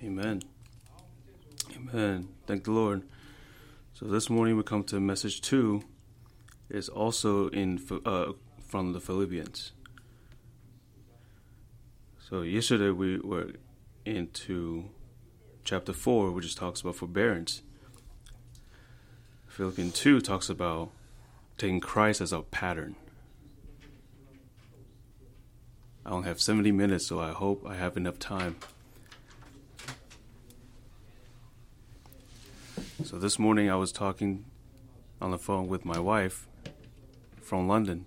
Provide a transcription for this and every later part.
Amen. Amen. Thank the Lord. So this morning we come to message 2. It's also from the Philippians. So yesterday we were into chapter 4, which talks about forbearance. Philippians 2 talks about taking Christ as our pattern. I only have 70 minutes, so I hope I have enough time. So this morning I was talking on the phone with my wife from London.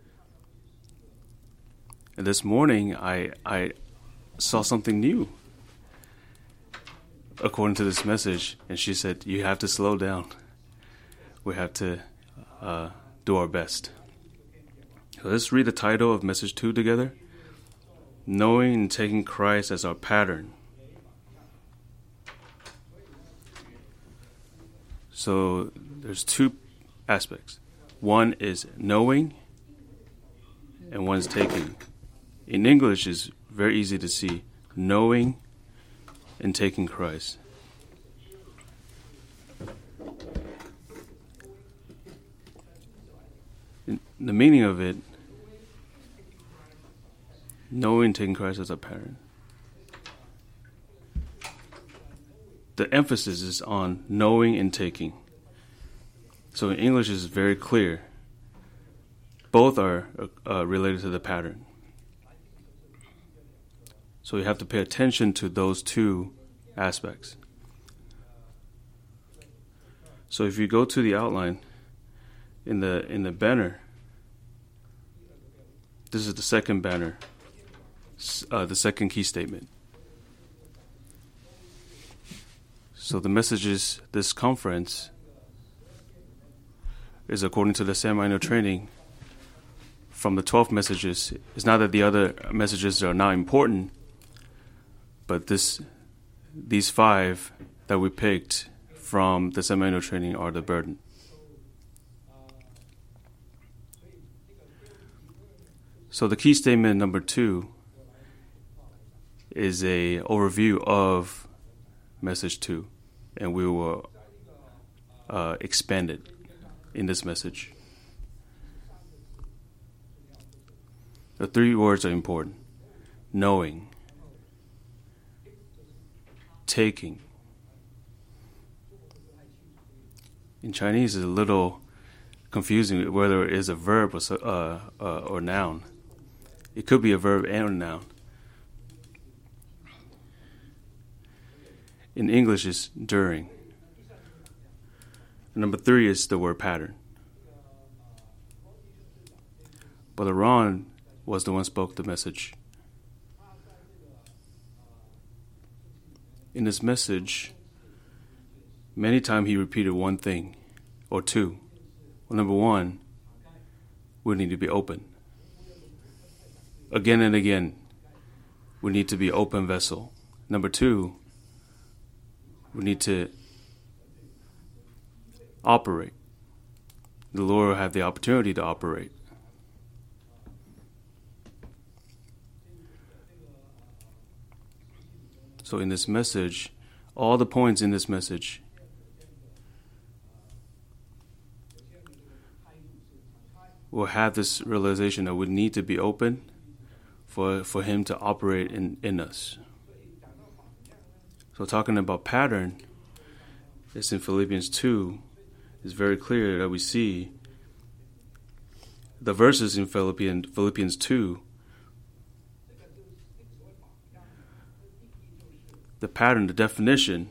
And this morning I saw something new according to this message. And she said, you have to slow down. We have to do our best. So let's read the title of message 2 together. Knowing and taking Christ as our pattern. So there's two aspects. One is knowing and one is taking. In English, it's very easy to see knowing and taking Christ. The meaning of it, knowing and taking Christ as a pattern. The emphasis is on knowing and taking. So in English, it's very clear. Both are related to the pattern. So you have to pay attention to those two aspects. So if you go to the outline in the banner, this is the second banner, the second key statement. So the messages this conference is according to the semi-annual training from the 12 messages. It's not that the other messages are not important, but these 5 that we picked from the semi-annual training are the burden. So the key statement number 2 is a overview of message 2. And we will expand it in this message. The 3 words are important. Knowing. Taking. In Chinese, it's a little confusing whether it is a verb or noun. It could be a verb and a noun. In English, it's during. And number 3 is the word pattern. Brother Ron was the one who spoke the message. In this message, many times he repeated one thing or 2. Well, number 1, we need to be open. Again and again, we need to be open vessel. Number 2, we need to operate. The Lord will have the opportunity to operate. So in this message, all the points in this message will have this realization that we need to be open for Him to operate in us. So talking about pattern, it's in Philippians 2. It's very clear that we see the verses in Philippians 2. The pattern, the definition,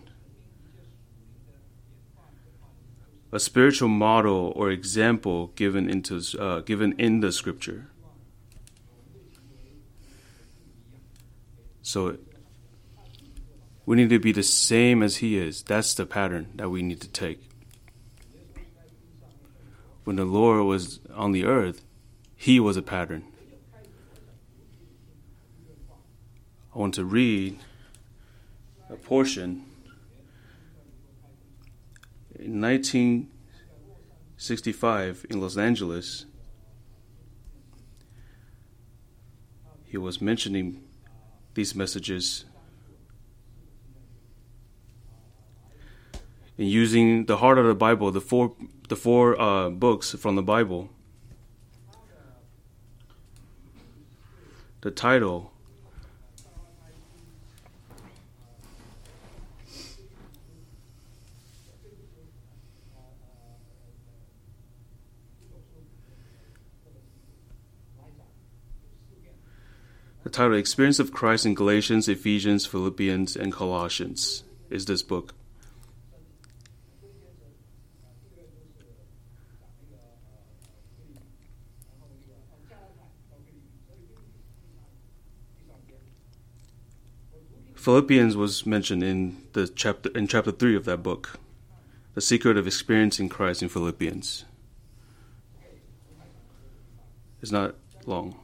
a spiritual model or example given in the Scripture. So we need to be the same as He is. That's the pattern that we need to take. When the Lord was on the earth, He was a pattern. I want to read a portion. In 1965 in Los Angeles, he was mentioning these messages in using the heart of the Bible, the four books from the Bible. The title Experience of Christ in Galatians, Ephesians, Philippians, and Colossians is this book. Philippians was mentioned in chapter 3 of that book. The secret of experiencing Christ in Philippians. It's not long.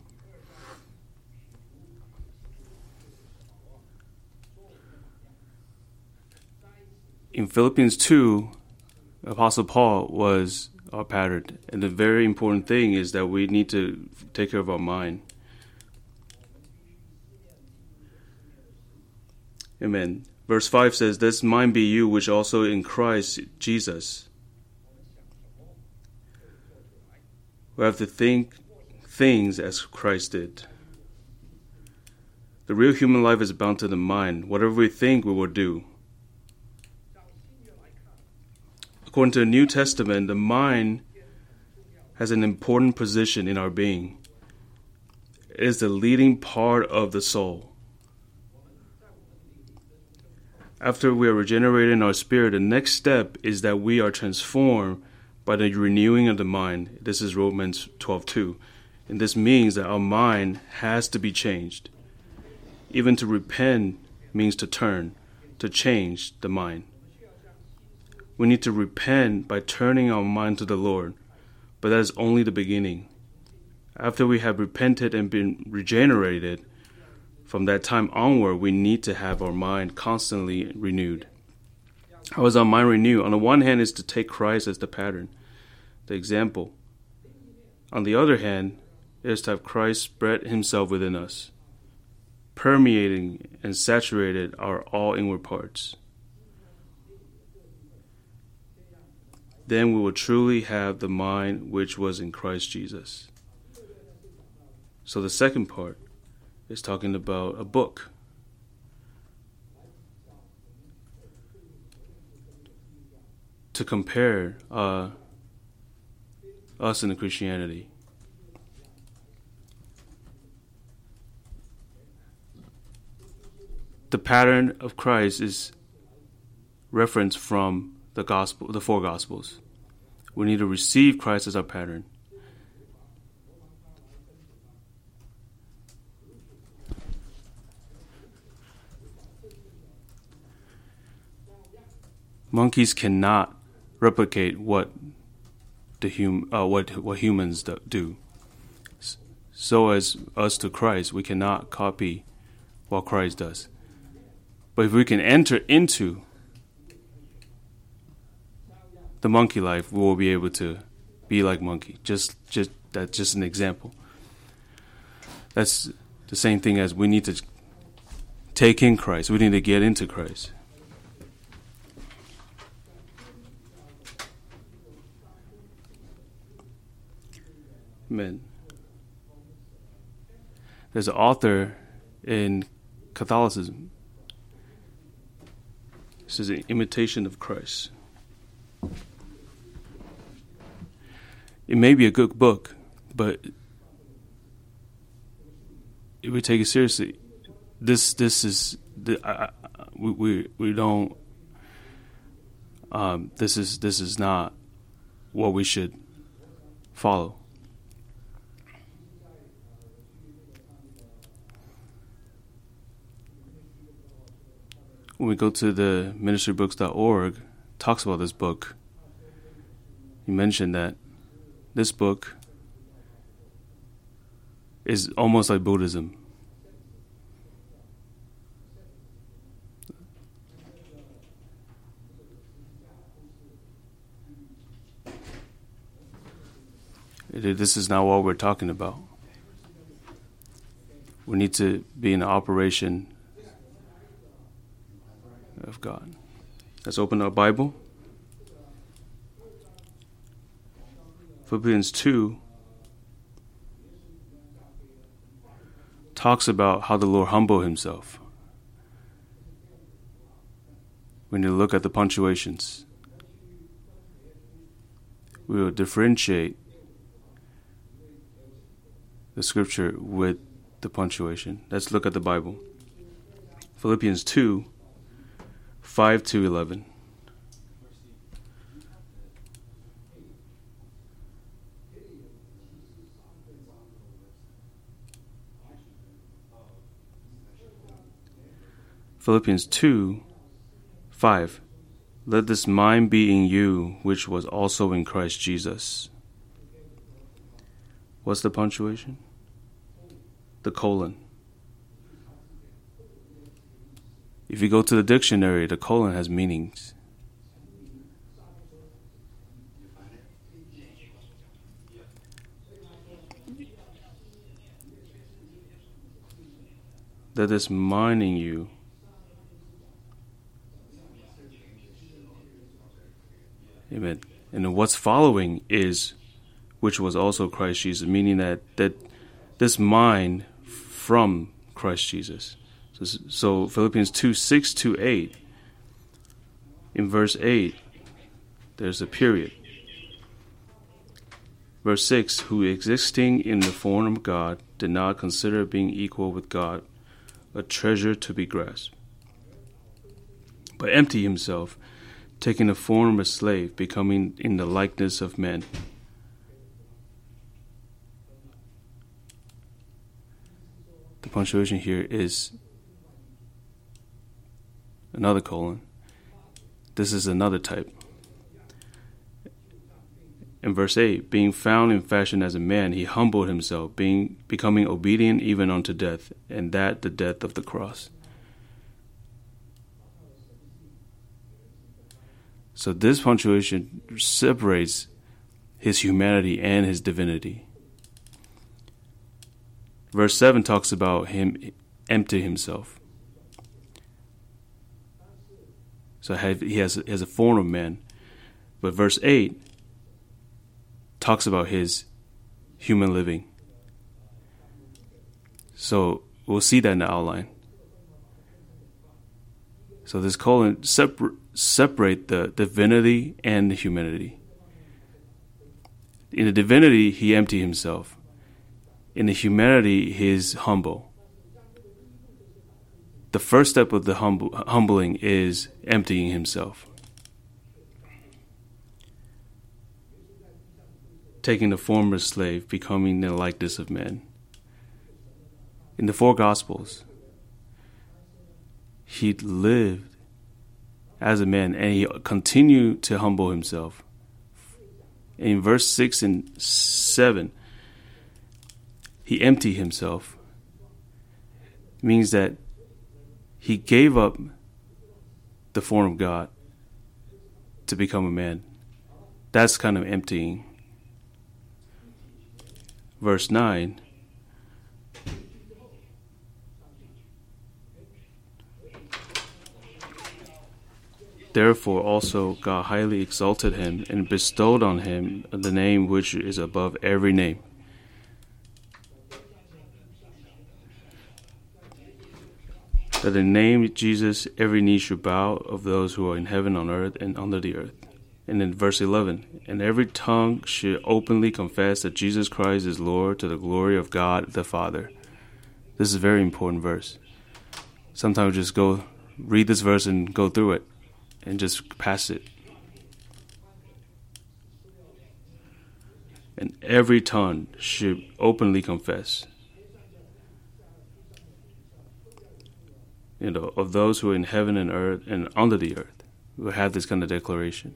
In Philippians 2, Apostle Paul was our pattern. And the very important thing is that we need to take care of our mind. Amen. Verse 5 says, "This mind be you, which also in Christ Jesus." We have to think things as Christ did. The real human life is bound to the mind. Whatever we think, we will do. According to the New Testament, the mind has an important position in our being. It is the leading part of the soul. After we are regenerated in our spirit, the next step is that we are transformed by the renewing of the mind. This is Romans 12:2. And this means that our mind has to be changed. Even to repent means to turn, to change the mind. We need to repent by turning our mind to the Lord, but that is only the beginning. After we have repented and been regenerated, from that time onward, we need to have our mind constantly renewed. How is our mind renewed? On the one hand, is to take Christ as the pattern, the example. On the other hand, it is to have Christ spread himself within us, permeating and saturated our all inward parts. Then we will truly have the mind which was in Christ Jesus. So the second part is talking about a book. To compare us in the Christianity. The pattern of Christ is referenced from the four Gospels. We need to receive Christ as our pattern. Monkeys cannot replicate what humans do. So as us to Christ, we cannot copy what Christ does. But if we can enter into the monkey life, we will be able to be like monkey. That's just an example. That's the same thing as we need to take in Christ. We need to get into Christ. Amen. There's an author in Catholicism. This is an imitation of Christ. It may be a good book, but if we take it seriously, this is we don't. This is not what we should follow. When we go to the ministrybooks.org, talks about this book. You mentioned that this book is almost like Buddhism. This is not what we're talking about. We need to be in the operation of God. Let's open our Bible Philippians 2 talks about how the Lord humbled himself. When you look at the punctuations, we will differentiate the scripture with the punctuation. Let's look at the Bible. Philippians 2, 5 to 11. Philippians 2, 5. Let this mind be in you, which was also in Christ Jesus. What's the punctuation? The colon. If you go to the dictionary, the colon has meanings. Let this mind in you. Amen. And what's following is, which was also Christ Jesus, meaning that this mind from Christ Jesus. So Philippians 2, 6 to 8, in verse 8, there's a period. Verse 6, who existing in the form of God, did not consider being equal with God a treasure to be grasped, but emptied himself, taking the form of a slave, becoming in the likeness of men. The punctuation here is another colon. This is another type. In verse 8, being found in fashion as a man, he humbled himself, becoming obedient even unto death, and that the death of the cross. So this punctuation separates his humanity and his divinity. Verse 7 talks about him empty himself. So he has a form of man. But verse 8 talks about his human living. So we'll see that in the outline. So this colon separate the divinity and the humanity. In the divinity, he emptied himself. In the humanity, he is humble. The first step of the humbling is emptying himself. Taking the form of a slave, becoming the likeness of men. In the four Gospels, he lived as a man, and he continued to humble himself. In verse 6 and 7, he emptied himself. It means that he gave up the form of God to become a man. That's kind of emptying. Verse 9, therefore also God highly exalted him and bestowed on him the name which is above every name. That in the name of Jesus every knee should bow, of those who are in heaven, on earth, and under the earth. And in verse 11, and every tongue should openly confess that Jesus Christ is Lord, to the glory of God the Father. This is a very important verse. Sometimes we just go read this verse and go through it and just pass it. And every tongue should openly confess, of those who are in heaven and earth and under the earth, who have this kind of declaration.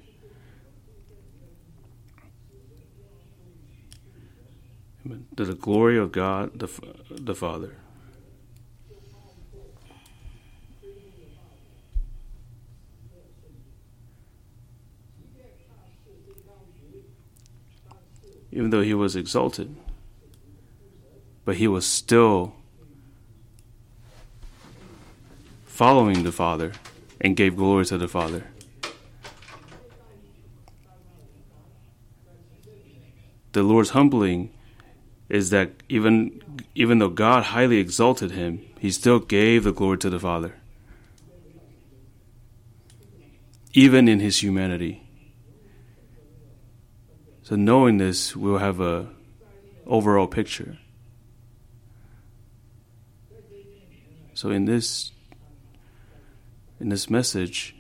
To the glory of God the Father. Even though he was exalted, but he was still following the Father and gave glory to the Father. the Lord's humbling is that even though God highly exalted him, he still gave the glory to the Father, even in his humanity. So knowing this, we'll have a overall picture. So in this message,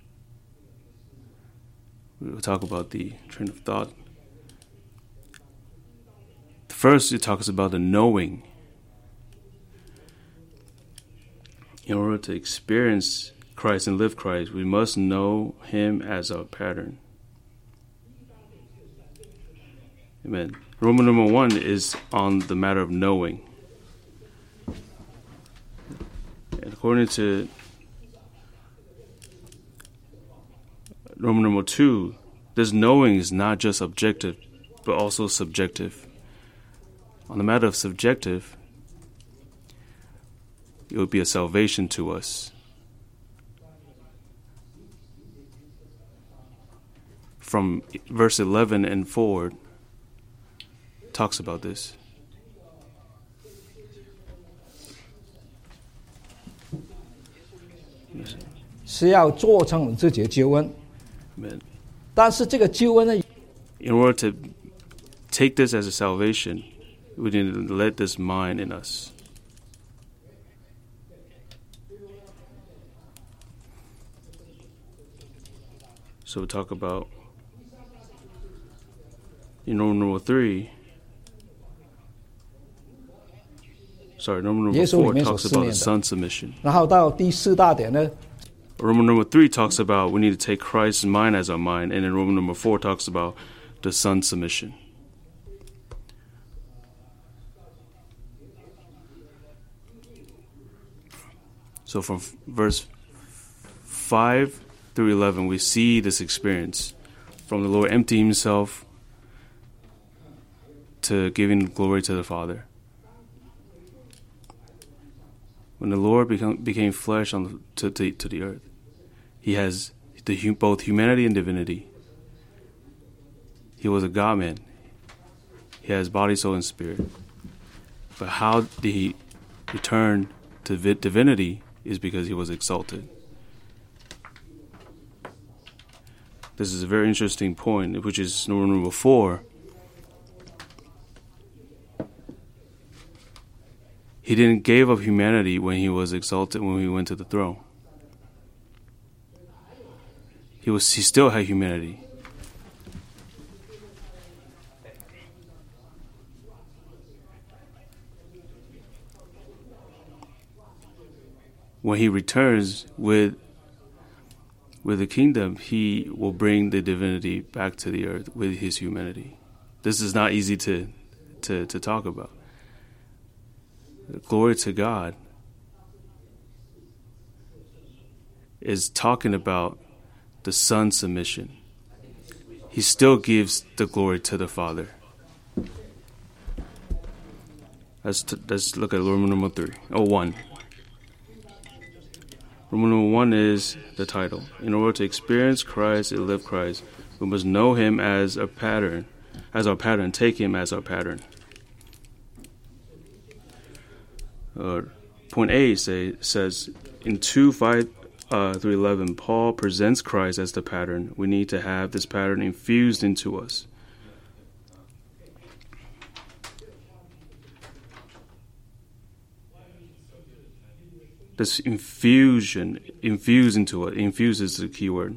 we'll talk about the train of thought. First, it talks about the knowing. In order to experience Christ and live Christ, we must know him as our pattern. Amen. Roman number 1 is on the matter of knowing. And according to Roman number 2, this knowing is not just objective, but also subjective. On the matter of subjective, it would be a salvation to us. From verse 11 and forward, talks about this. Yes. 是要做成我们自己的救恩。但是这个救恩呢 In order to take this as a salvation, we need to let this mind in us. So we talk about in Roman number 3. Sorry, Roman number 4 talks about the Son's submission. 然后到第4大点呢 Roman number 3 talks about we need to take Christ's mind as our mind, and then Roman number 4 talks about the Son's submission. So from verse 5 through 11, we see this experience from the Lord emptying himself to giving glory to the Father. When the Lord became flesh to the earth, he has both humanity and divinity. He was a God-man. He has body, soul, and spirit. But how did he return to divinity is because he was exalted. This is a very interesting point, which is number 4. He didn't give up humanity when he was exalted, when he went to the throne. He still had humanity. When he returns with the kingdom, he will bring the divinity back to the earth with his humanity. This is not easy to talk about. Glory to God is talking about the Son's submission. He still gives the glory to the Father. Let's look at Roman number 1. Roman number 1 is the title. In order to experience Christ and live Christ, we must know him as our pattern, take him as our pattern. Point A says in 2:5 through 11, Paul presents Christ as the pattern. We need to have this pattern infused into us. This infuse into it. Infuse is the key word.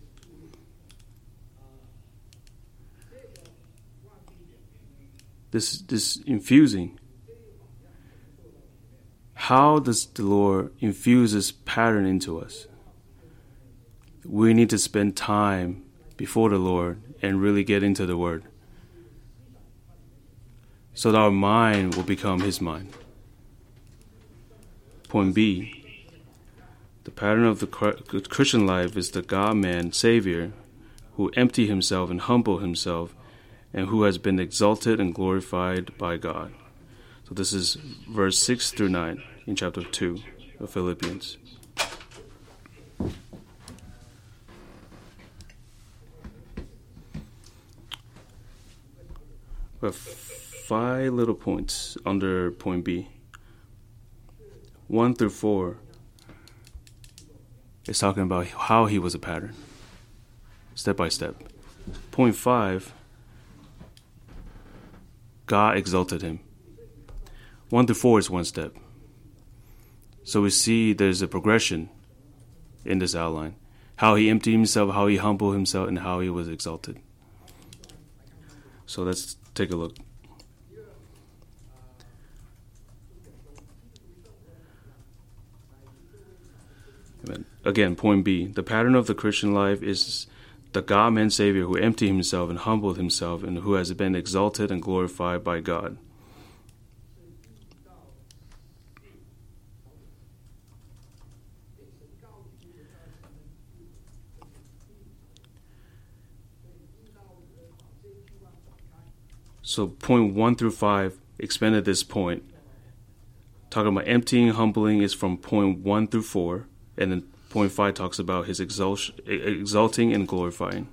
This infusing. How does the Lord infuse this pattern into us? We need to spend time before the Lord and really get into the Word, so that our mind will become His mind. Point B, the pattern of the Christian life is the God-man Savior who emptied himself and humbled himself and who has been exalted and glorified by God. So this is verse 6 through 9 in chapter 2 of Philippians. 5 little points under point B. 1 through 4 is talking about how he was a pattern, step by step. Point 5, God exalted him. 1 through 4 is one step. So we see there's a progression in this outline. How he emptied himself, how he humbled himself, and how he was exalted. So let's take a look. Again, point B. The pattern of the Christian life is the God-man Savior who emptied himself and humbled himself and who has been exalted and glorified by God. So point 1 through 5 expanded this point. Talking about emptying, humbling is from point 1 through 4. And then point 5 talks about his exalting and glorifying.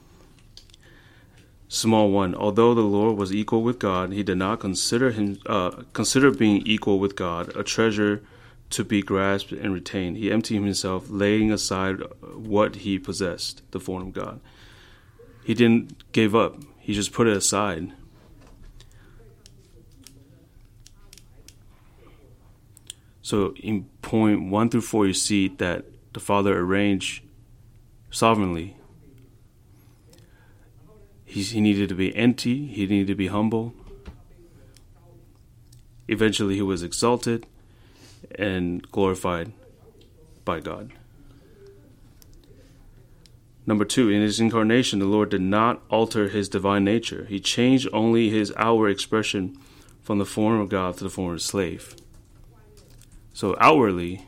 Small 1. Although the Lord was equal with God, he did not consider being equal with God a treasure to be grasped and retained. He emptied himself, laying aside what he possessed, the form of God. He didn't give up. He just put it aside. So in point 1 through 4, you see that the Father arranged sovereignly. He needed to be empty. He needed to be humble. Eventually, he was exalted and glorified by God. Number 2, in his incarnation, the Lord did not alter his divine nature. He changed only his outward expression from the form of God to the form of a slave. So outwardly,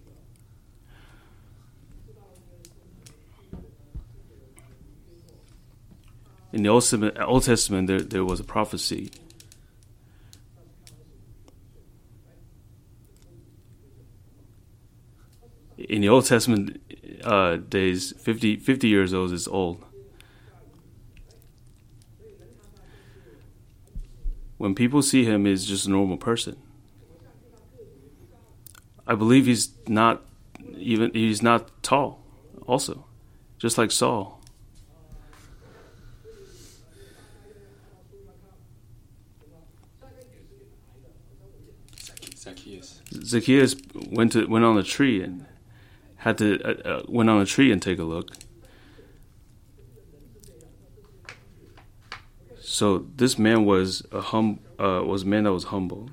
in the Old Testament, there was a prophecy. In the Old Testament days, 50 years old is old. When people see him, he's just a normal person. I believe he's not tall also, just like Saul. Zacchaeus went on a tree and went on a tree and take a look. So this man was a man that was humble.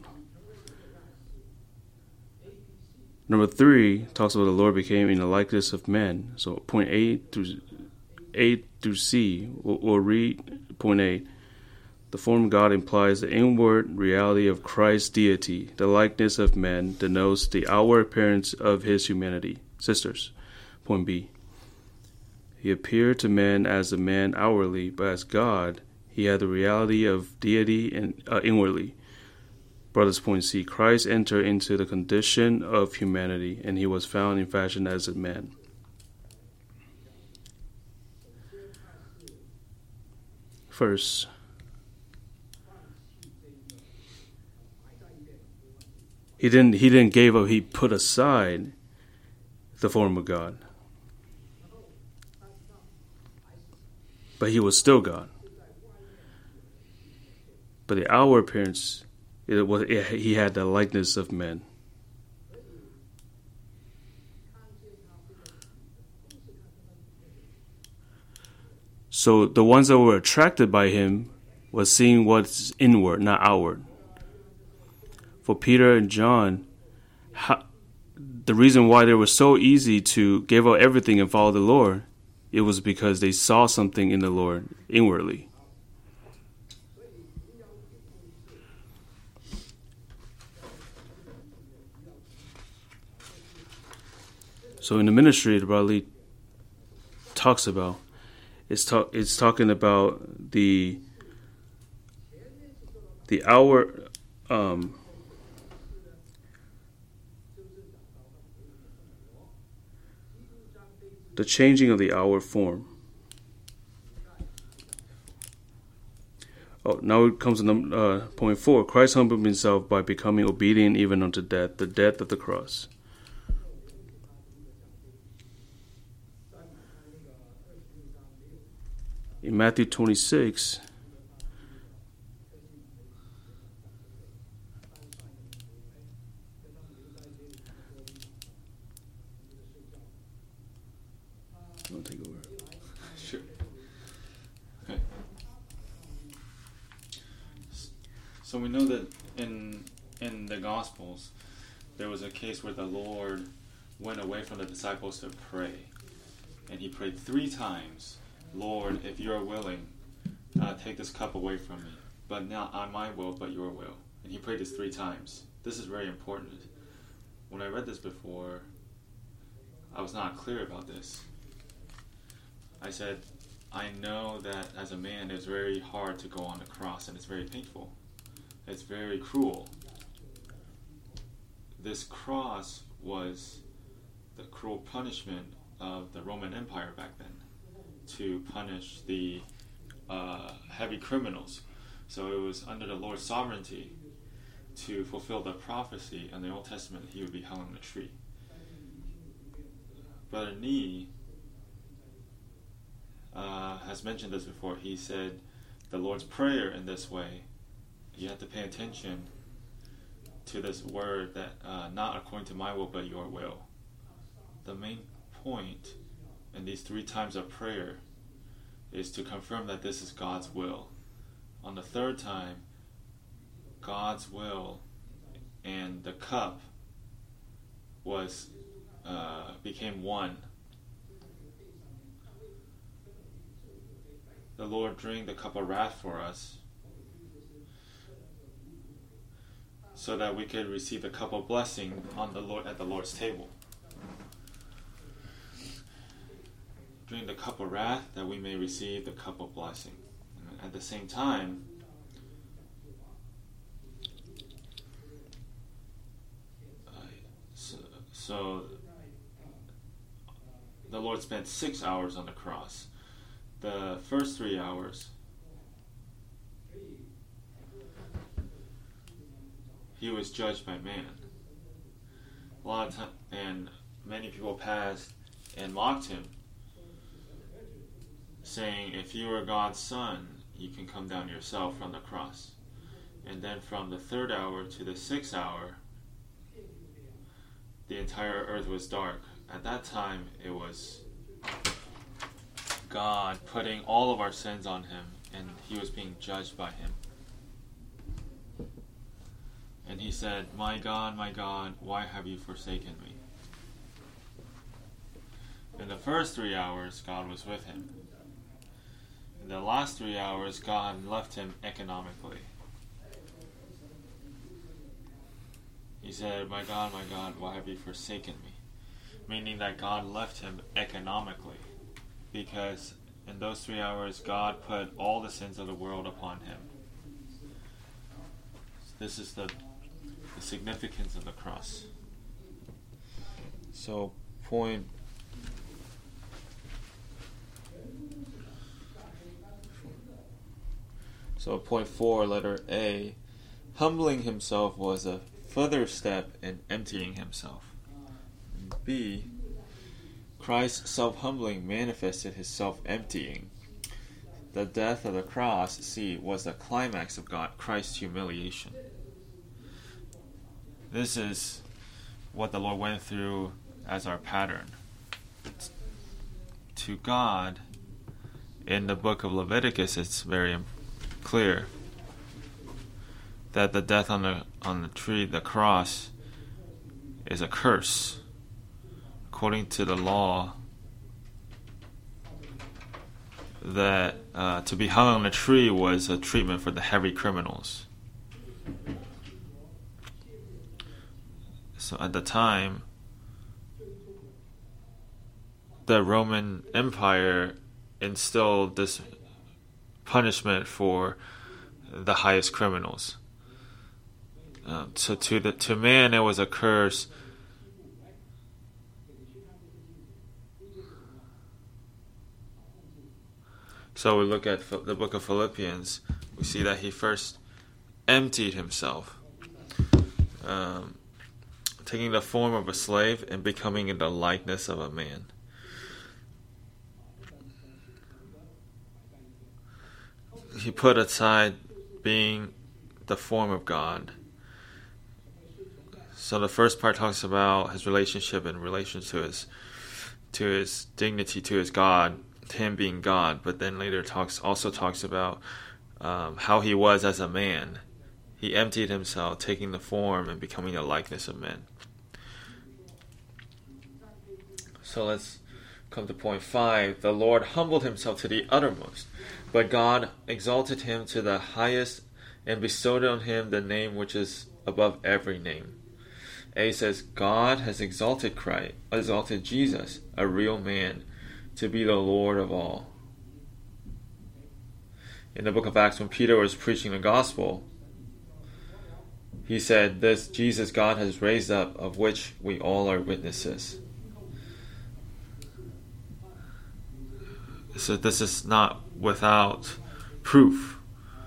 Number 3 talks about the Lord became in the likeness of men. So point A through C, we'll read point A. The form of God implies the inward reality of Christ's deity. The likeness of man denotes the outward appearance of his humanity. Sisters, point B. He appeared to men as a man outwardly, but as God, he had the reality of deity and inwardly. Brothers, point C. Christ entered into the condition of humanity, and he was found in fashion as a man. First, he didn't give up. He put aside the form of God, but he was still God. But the outward appearance, he had the likeness of men. So the ones that were attracted by him was seeing what's inward, not outward. For Peter and John, the reason why they were so easy to give up everything and follow the Lord, it was because they saw something in the Lord inwardly. So in the ministry, the Brother Lee talks about, it's talking about the outward, the changing of the outward form. Oh, now it comes to point 4. Christ humbled himself by becoming obedient even unto death, the death of the cross. In Matthew 26, I'll take over. Sure. Okay. So we know that in the Gospels, there was a case where the Lord went away from the disciples to pray. And he prayed 3 times, Lord, if you are willing, take this cup away from me. But not my will, but your will. And he prayed this 3 times. This is very important. When I read this before, I was not clear about this. I said, I know that as a man, it's very hard to go on the cross, and it's very painful. It's very cruel. This cross was the cruel punishment of the Roman Empire back then to punish the heavy criminals. So it was under the Lord's sovereignty to fulfill the prophecy in the Old Testament that he would be hung on a tree. Brother Nee has mentioned this before. He said the Lord's Prayer in this way, you have to pay attention to this word that not according to my will but your will. The main point in these 3 times of prayer is to confirm that this is God's will. On the 3rd time, God's will and the cup was became one. The Lord drank the cup of wrath for us so that we could receive the cup of blessing on the Lord at the Lord's table. Drink the cup of wrath that we may receive the cup of blessing. And at the same time, so the Lord spent 6 hours on the cross. The first 3 hours, he was judged by man. A lot of time, and many people passed and mocked him, saying, if you are God's son, you can come down yourself from the cross. And then from the 3rd hour to the 6th hour, the entire earth was dark. At that time, it was God putting all of our sins on him, and he was being judged by him. And he said, my God, why have you forsaken me? In the first 3 hours, God was with him. In the last 3 hours, God left him economically. He said, my God, why have you forsaken me? Meaning that God left him economically. Because in those 3 hours, God put all the sins of the world upon him. This is the significance of the cross. So, point 4, letter A, humbling himself was a further step in emptying himself. And B, Christ's self-humbling manifested his self-emptying. The death of the cross, C, was the climax of Christ's humiliation. This is what the Lord went through as our pattern. To God, in the book of Leviticus, it's very clear that the death on the tree, the cross, is a curse. According to the law, that to be hung on a tree was a treatment for the heavy criminals. So at the time, the Roman Empire instilled this punishment for the highest criminals. So to man it was a curse. So we look at the book of Philippians we see that he first emptied himself, taking the form of a slave and becoming in the likeness of a man. He put aside being the form of God. So the first part talks about his relationship in relation to his dignity, to his God, him being God. But then later also talks about how he was as a man. He emptied himself, taking the form and becoming the likeness of men. So let's come to point 5. The Lord humbled himself to the uttermost, but God exalted him to the highest and bestowed on him the name which is above every name. A says, God has exalted Jesus, a real man, to be the Lord of all. In the book of Acts, when Peter was preaching the gospel, he said, this Jesus God has raised up, of which we all are witnesses. So this is not without proof.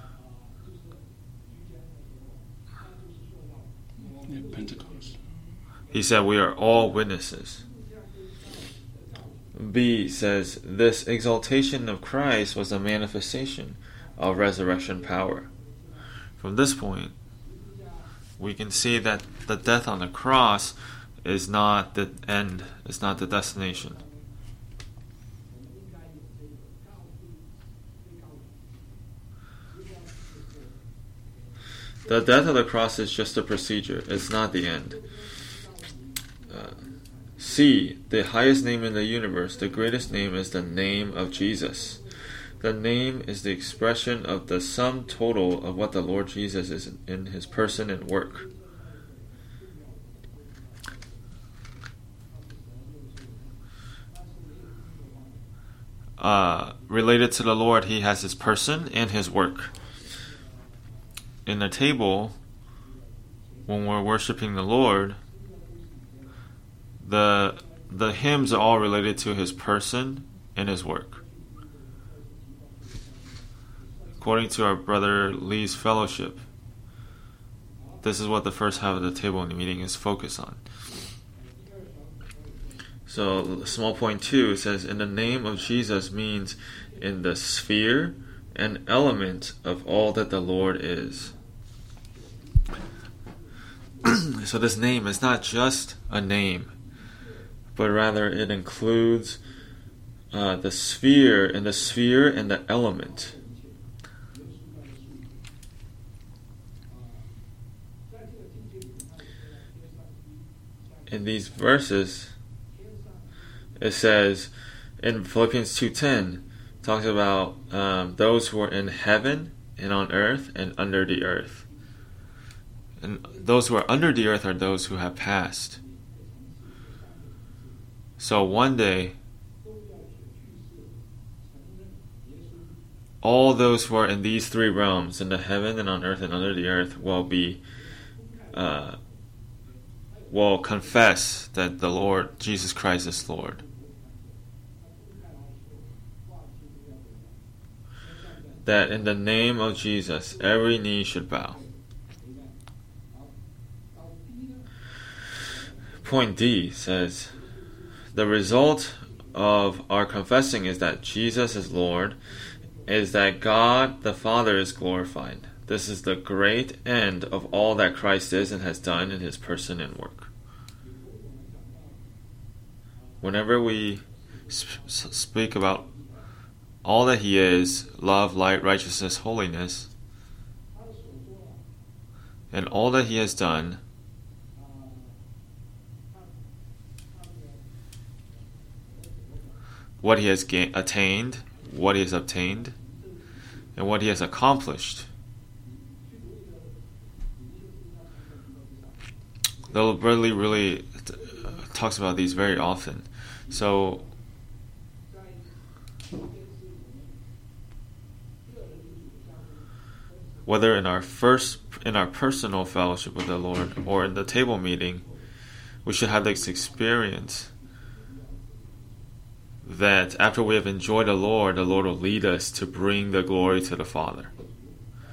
Yeah, Pentecost. He said we are all witnesses. B says, this exaltation of Christ was a manifestation of resurrection power. From this point, we can see that the death on the cross is not the end, it's not the destination. The death of the cross is just a procedure, it's not the end. C, the highest name in the universe, the greatest name is the name of Jesus. The name is the expression of the sum total of what the Lord Jesus is in his person and work. Related to the Lord, he has his person and his work. In the table, when we're worshiping the Lord, the hymns are all related to his person and his work. According to our brother Lee's fellowship, this is what the first half of the table in the meeting is focused on. So, small point 2 says, in the name of Jesus means in the sphere and element of all that the Lord is. So this name is not just a name, but rather it includes the sphere and the element. In these verses, it says in Philippians 2:10, talks about those who are in heaven and on earth and under the earth. And those who are under the earth are those who have passed. So one day, all those who are in these three realms, in the heaven and on earth and under the earth, will confess that the Lord Jesus Christ is Lord. That in the name of Jesus, every knee should bow. Point D says, the result of our confessing is that Jesus is Lord, is that God the Father is glorified. This is the great end of all that Christ is and has done in his person and work. Whenever we speak about all that he is, love, light, righteousness, holiness, and all that he has done, what he has attained, what he has obtained, and what he has accomplished. The really talks about these very often. So, whether in our personal fellowship with the Lord or in the table meeting, we should have this experience that after we have enjoyed the Lord will lead us to bring the glory to the Father.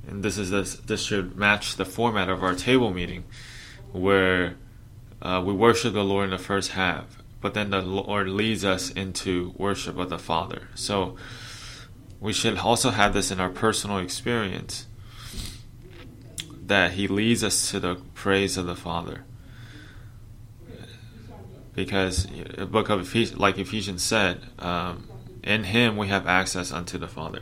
And this should match the format of our table meeting, where we worship the Lord in the first half, but then the Lord leads us into worship of the Father. So we should also have this in our personal experience, that He leads us to the praise of the Father. Because the book of Ephesians, like Ephesians said, in Him we have access unto the Father.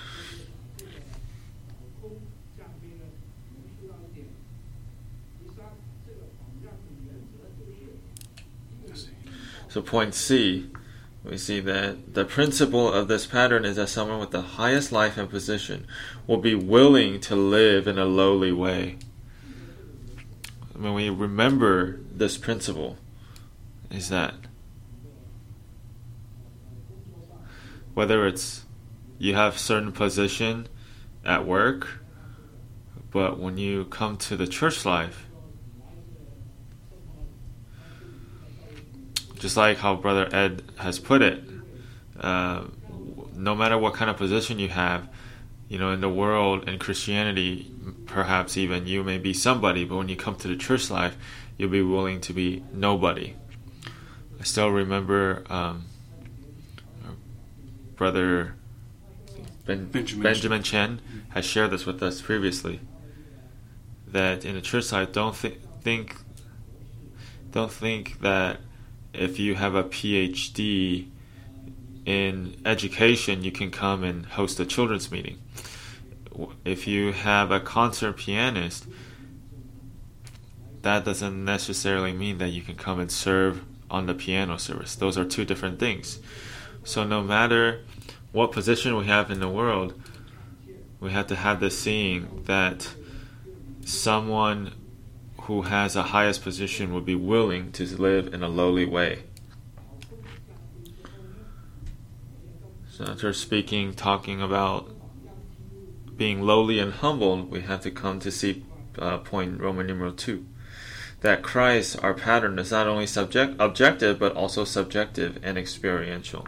So point C, we see that the principle of this pattern is that someone with the highest life and position will be willing to live in a lowly way. When we remember this principle, is that whether it's you have certain position at work, but when you come to the church life, just like how Brother Ed has put it, no matter what kind of position you have, in the world, in Christianity, perhaps even you may be somebody, but when you come to the church life, you'll be willing to be nobody. I still remember Brother Benjamin Chen has shared this with us previously, that in the church life, don't think that if you have a PhD in education, you can come and host a children's meeting. If you have a concert pianist, that doesn't necessarily mean that you can come and serve on the piano service. Those are two different things. So no matter what position we have in the world, we have to have this seeing that someone who has the highest position would be willing to live in a lowly way. So after talking about being lowly and humble, we have to come to see point Roman numeral 2. That Christ, our pattern, is not only objective, but also subjective and experiential.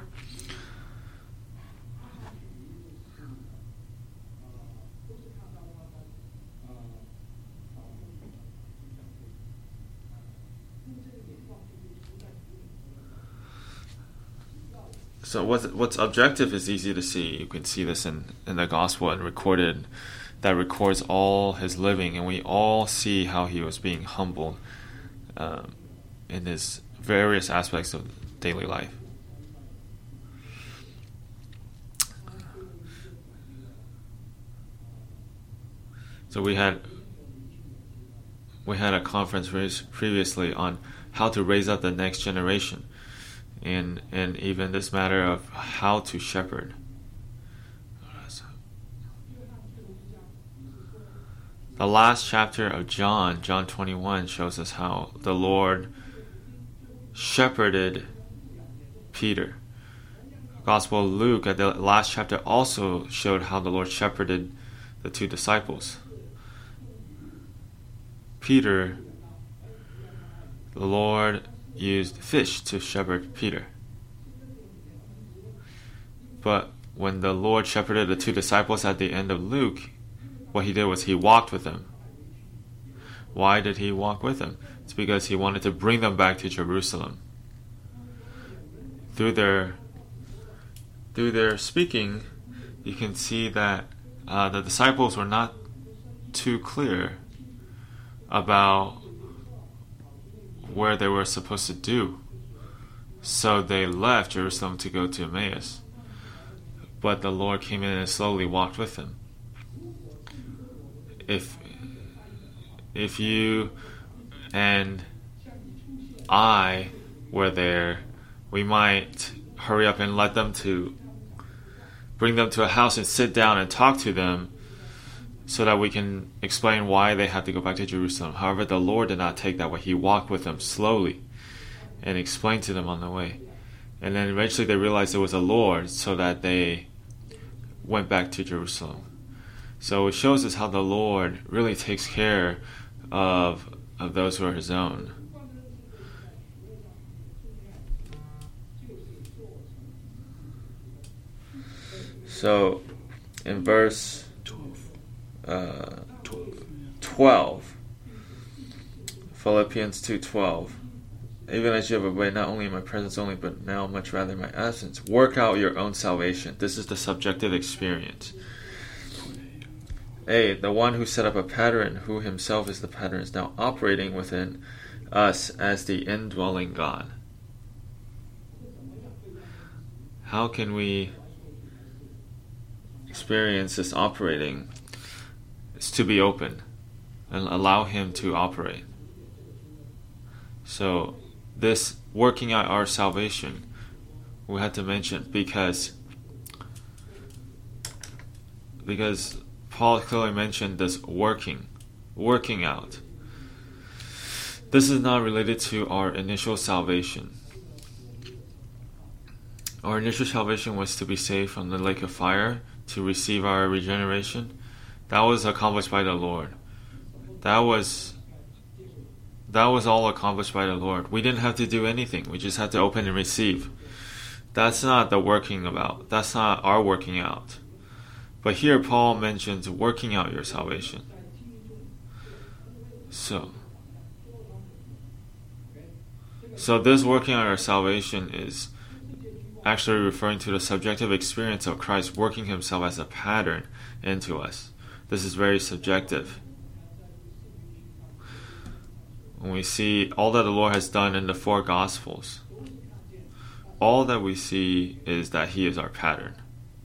So what's objective is easy to see. You can see this in the gospel and that records all his living, and we all see how he was being humbled in his various aspects of daily life. So we had a conference previously on how to raise up the next generation. And even this matter of how to shepherd. The last chapter of John 21, shows us how the Lord shepherded Peter. The Gospel of Luke at the last chapter also showed how the Lord shepherded the two disciples. Peter, the Lord used fish to shepherd Peter. But when the Lord shepherded the two disciples at the end of Luke, what he did was he walked with them. Why did he walk with them? It's because he wanted to bring them back to Jerusalem. Through their speaking, you can see that the disciples were not too clear about where they were supposed to do. So they left Jerusalem to go to Emmaus. But the Lord came in and slowly walked with them. If you and I were there, we might hurry up and bring them to a house and sit down and talk to them, so that we can explain why they had to go back to Jerusalem. However, the Lord did not take that way. He walked with them slowly and explained to them on the way. And then eventually they realized it was the Lord, so that they went back to Jerusalem. So it shows us how the Lord really takes care of those who are His own. So in verse 12. Philippians 2:12. Even as you have obeyed not only in my presence only, but now much rather in my absence. Work out your own salvation. This is the subjective experience. A, the one who set up a pattern, who himself is the pattern, is now operating within us as the indwelling God. How can we experience this operating? It's to be open and allow Him to operate. So this working out our salvation, we had to mention because Paul clearly mentioned this working out. This is not related to our initial salvation. Our initial salvation was to be saved from the lake of fire, to receive our regeneration. That was accomplished by the Lord. That was all accomplished by the Lord. We didn't have to do anything. We just had to open and receive. That's not the working about. That's not our working out. But here Paul mentions working out your salvation. So this working out our salvation is actually referring to the subjective experience of Christ working Himself as a pattern into us. This is very subjective. When we see all that the Lord has done in the 4 Gospels, all that we see is that He is our pattern.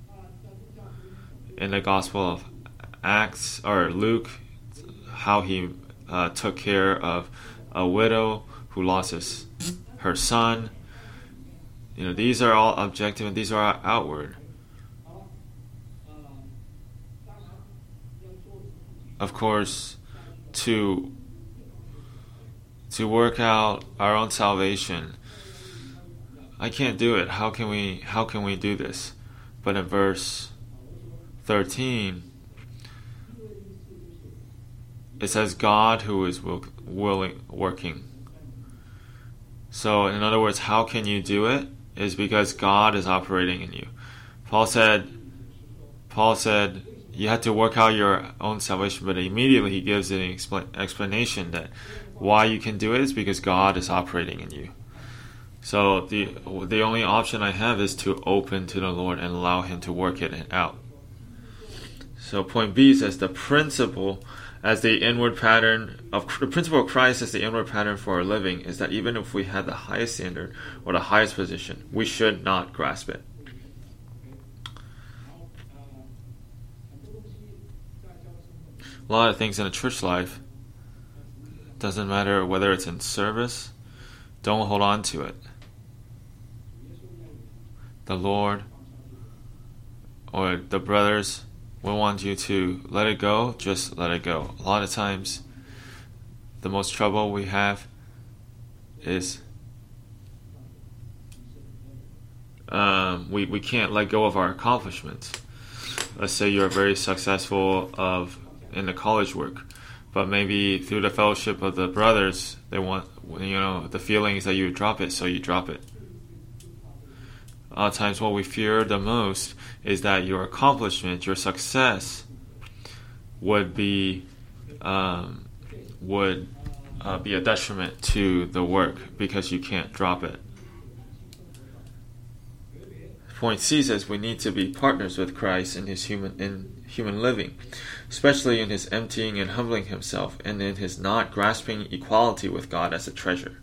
In the Gospel of Acts or Luke, how He took care of a widow who lost her son. These are all objective and these are outward. Of course, to work out our own salvation, I can't do it. How can we do this? But in verse 13, it says God who is working. So in other words, how can you do it? Is because God is operating in you. Paul said you have to work out your own salvation, but immediately he gives an explanation that why you can do it is because God is operating in you. So the only option I have is to open to the Lord and allow Him to work it out. So point B says the principle of Christ as the inward pattern for our living is that even if we had the highest standard or the highest position, we should not grasp it. A lot of things in a church life, doesn't matter whether it's in service, don't hold on to it. The Lord or the brothers we want you to let it go, just let it go. A lot of times, the most trouble we have is we can't let go of our accomplishments. Let's say you're very successful in the college work, but maybe through the fellowship of the brothers, they want the feeling is that you drop it, so you drop it. A lot of times what we fear the most is that your accomplishment, your success would be a detriment to the work because you can't drop it. Point C says we need to be partners with Christ in His human living, especially in His emptying and humbling Himself and in His not grasping equality with God as a treasure.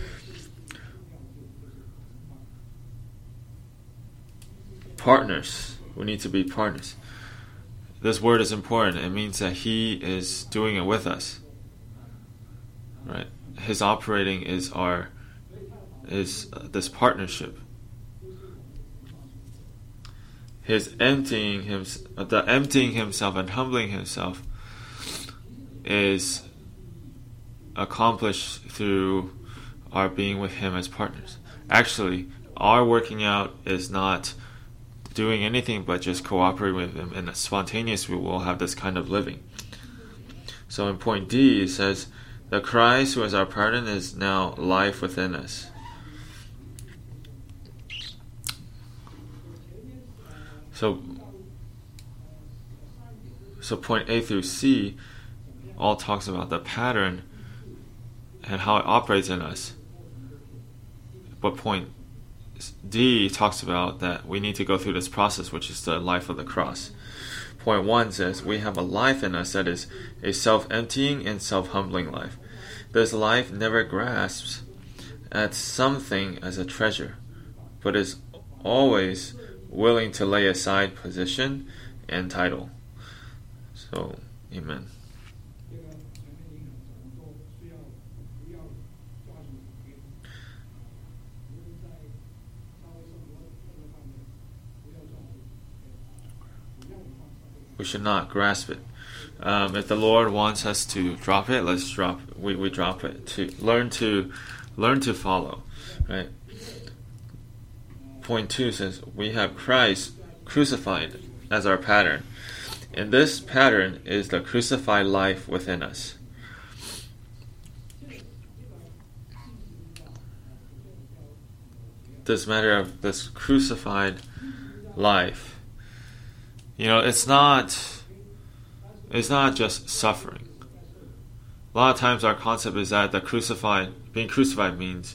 Partners. We need to be partners. This word is important. It means that He is doing it with us. Right? His operating is this partnership. His emptying Himself and humbling Himself is accomplished through our being with Him as partners. Actually, our working out is not doing anything but just cooperating with Him, and spontaneously we will have this kind of living. So in point D, it says, the Christ who is our pardon is now life within us. So So point A through C all talks about the pattern and how it operates in us. But point D talks about that we need to go through this process, which is the life of the cross. Point 1 says we have a life in us that is a self-emptying and self-humbling life. This life never grasps at something as a treasure, but is always willing to lay aside position and title. So, amen. We should not grasp it. If the Lord wants us to drop it, let's drop it. We drop it to learn to follow. Right. Point 2 says we have Christ crucified as our pattern, and this pattern is the crucified life within us. This matter of this crucified life. It's not just suffering. A lot of times our concept is that being crucified means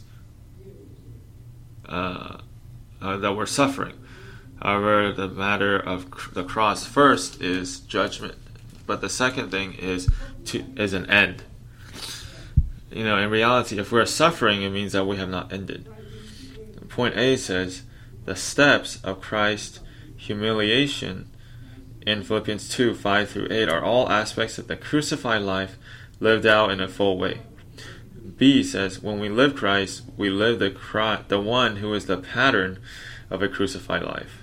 that we're suffering. However, the matter of the cross first is judgment, but the second thing is an end. In reality, if we're suffering, it means that we have not ended. Point A says the steps of Christ's humiliation in Philippians 2, 5 through 8 are all aspects of the crucified life lived out in a full way. B says, when we live Christ, we live the one who is the pattern of a crucified life.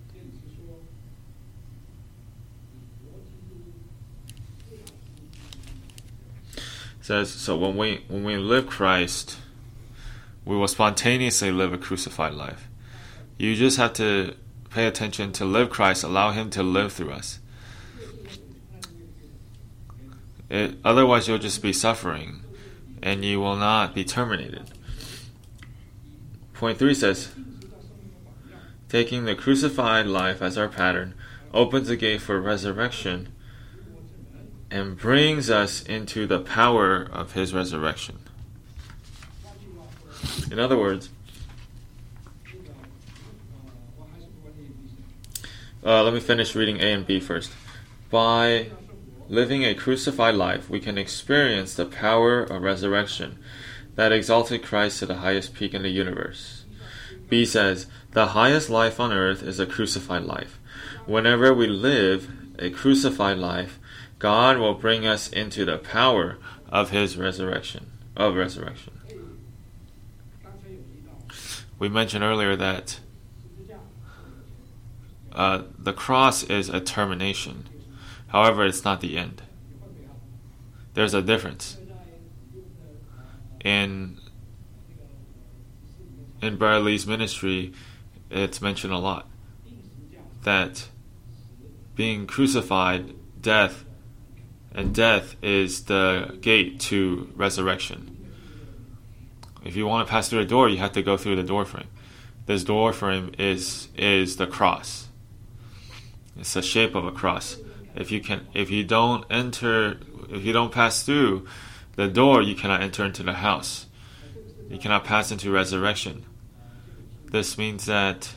It says, so when we live Christ, we will spontaneously live a crucified life. You just have to pay attention to live Christ, allow Him to live through us. Otherwise, you'll just be suffering, and you will not be terminated. Point 3 says, taking the crucified life as our pattern opens the gate for resurrection and brings us into the power of His resurrection. In other words, let me finish reading A and B first. By living a crucified life, we can experience the power of resurrection that exalted Christ to the highest peak in the universe. B says, the highest life on earth is a crucified life. Whenever we live a crucified life, God will bring us into the power of His resurrection. We mentioned earlier that the cross is a termination. However, it's not the end. There's a difference. In Brother Lee's ministry, it's mentioned a lot that being crucified, death is the gate to resurrection. If you want to pass through a door, you have to go through the door frame. This door frame is the cross. It's the shape of a cross. If you don't pass through the door, you cannot enter into the house. You cannot pass into resurrection. This means that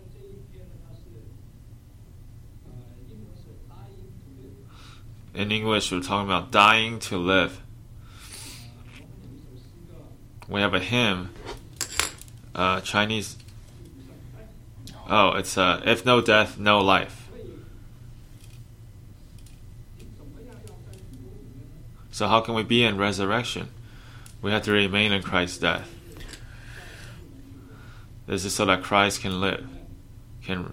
in English, we're talking about dying to live. We have a hymn, Chinese. It's if no death, no life. So how can we be in resurrection? We have to remain in Christ's death. This is so that Christ can live. And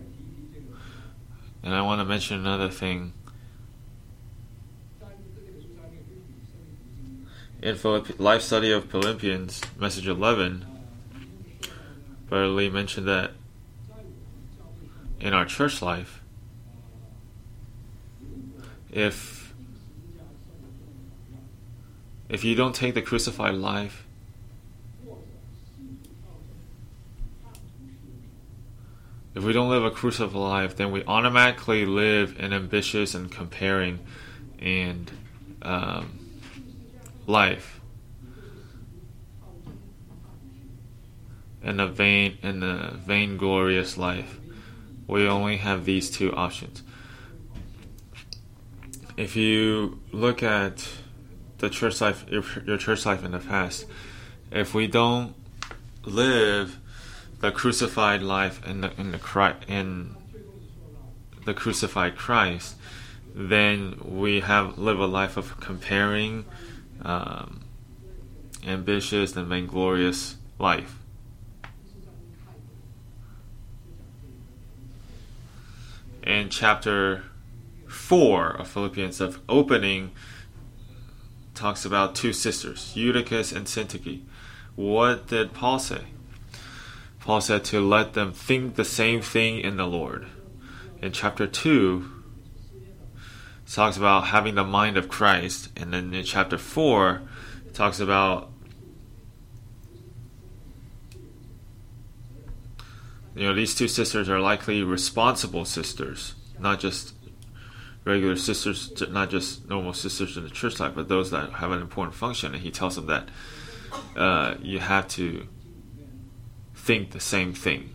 I want to mention another thing. In Life Study of Philippians, Message 11, Brother Lee mentioned that in our church life, if you don't take the crucified life, if we don't live a crucified life, then we automatically live an ambitious and comparing and life, and a vainglorious life. We only have these two options. If you look at the church life, your church life in the past, if we don't live the crucified life in the crucified Christ, then we live a life of comparing, ambitious and vainglorious life. In chapter 4 of Philippians, the opening talks about two sisters, Eutychus and Syntyche. What did Paul say? Paul said to let them think the same thing in the Lord. In chapter 2, it talks about having the mind of Christ. And then in chapter 4, it talks about these two sisters are likely responsible sisters, not just regular sisters, not just normal sisters in the church life, but those that have an important function. And he tells them that you have to think the same thing.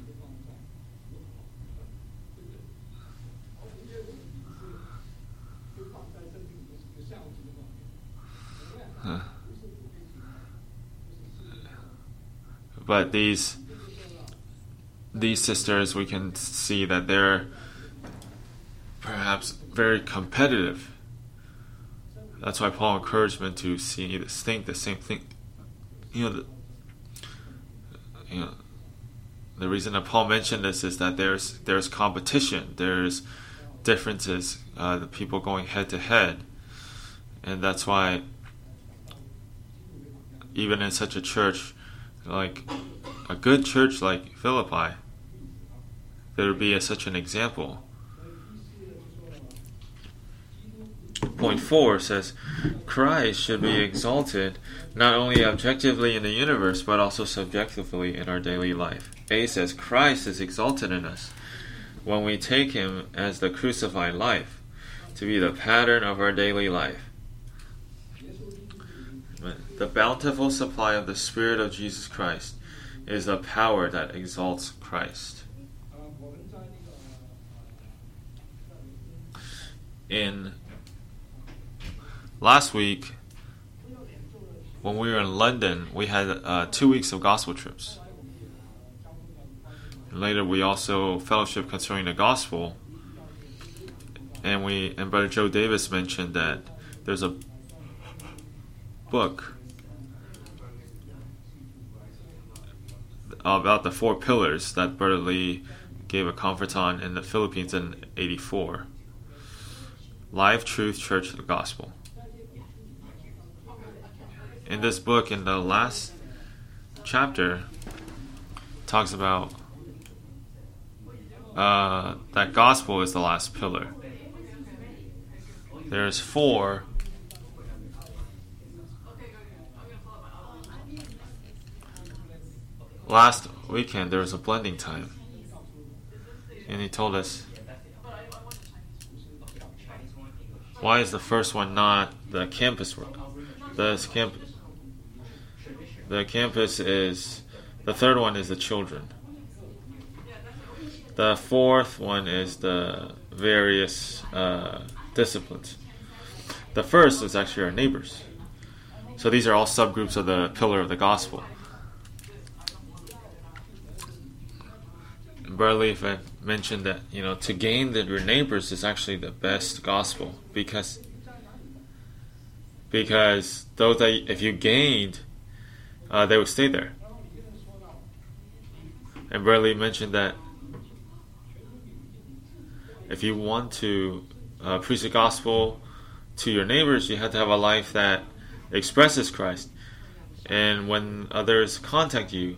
But these sisters, we can see that they're perhaps very competitive. That's why Paul encouraged them to think the same thing. The reason that Paul mentioned this is that there's competition, there's differences, the people going head to head, and that's why even in such a church, like a good church like Philippi, there would be such an example. Point 4 says, Christ should be exalted not only objectively in the universe, but also subjectively in our daily life. A says, Christ is exalted in us when we take Him as the crucified life to be the pattern of our daily life. The bountiful supply of the Spirit of Jesus Christ is the power that exalts Christ. In last week, when we were in London, we had 2 weeks of gospel trips. And later, we also fellowship concerning the gospel, and Brother Joe Davis mentioned that there's a book about the 4 pillars that Brother Lee gave a conference on in the Philippines in '84. Life, Truth, Church, the Gospel. In this book, in the last chapter, talks about that gospel is the last pillar. There's 4. Last weekend there was a blending time, and he told us, why is the first one not the campus work? The campus is, the third one is the children. The fourth one is the various disciplines. The first is actually our neighbors. So these are all subgroups of the pillar of the gospel. Brother Lee mentioned that to gain your neighbors is actually the best gospel because those that if you gained, they would stay there. And Brother Lee mentioned that if you want to preach the gospel to your neighbors, you have to have a life that expresses Christ. And when others contact you,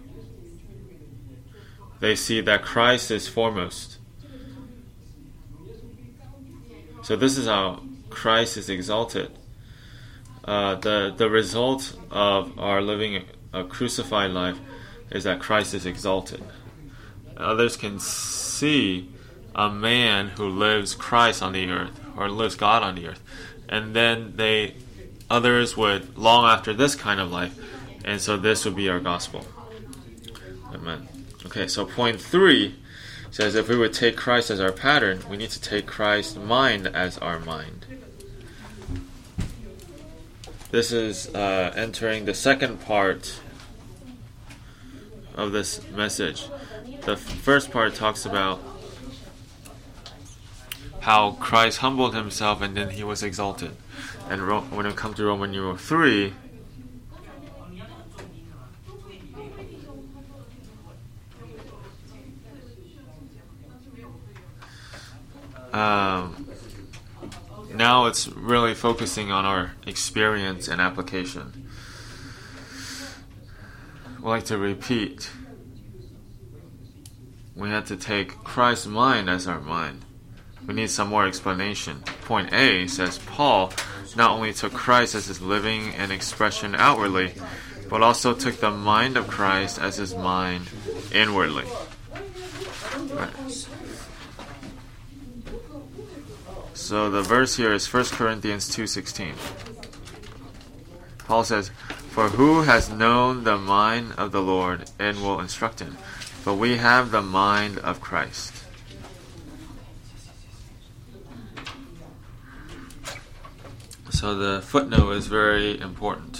they see that Christ is foremost. So this is how Christ is exalted. The result of our living a crucified life is that Christ is exalted. others can see a man who lives Christ on the earth, or lives God on the earth. And then others would long after this kind of life. And so this would be our gospel. Amen. Okay, so point 3 says if we would take Christ as our pattern, we need to take Christ's mind as our mind. This is entering the second part of this message. The first part talks about how Christ humbled himself and then he was exalted. And when it comes to Romans numeral 3, now it's really focusing on our experience and application. We'd like to repeat. We have to take Christ's mind as our mind. We need some more explanation. Point A says Paul not only took Christ as his living and expression outwardly, but also took the mind of Christ as his mind inwardly. Right. So the verse here is 1 Corinthians 2:16. Paul says, "For who has known the mind of the Lord and will instruct him? But we have the mind of Christ." So the footnote is very important.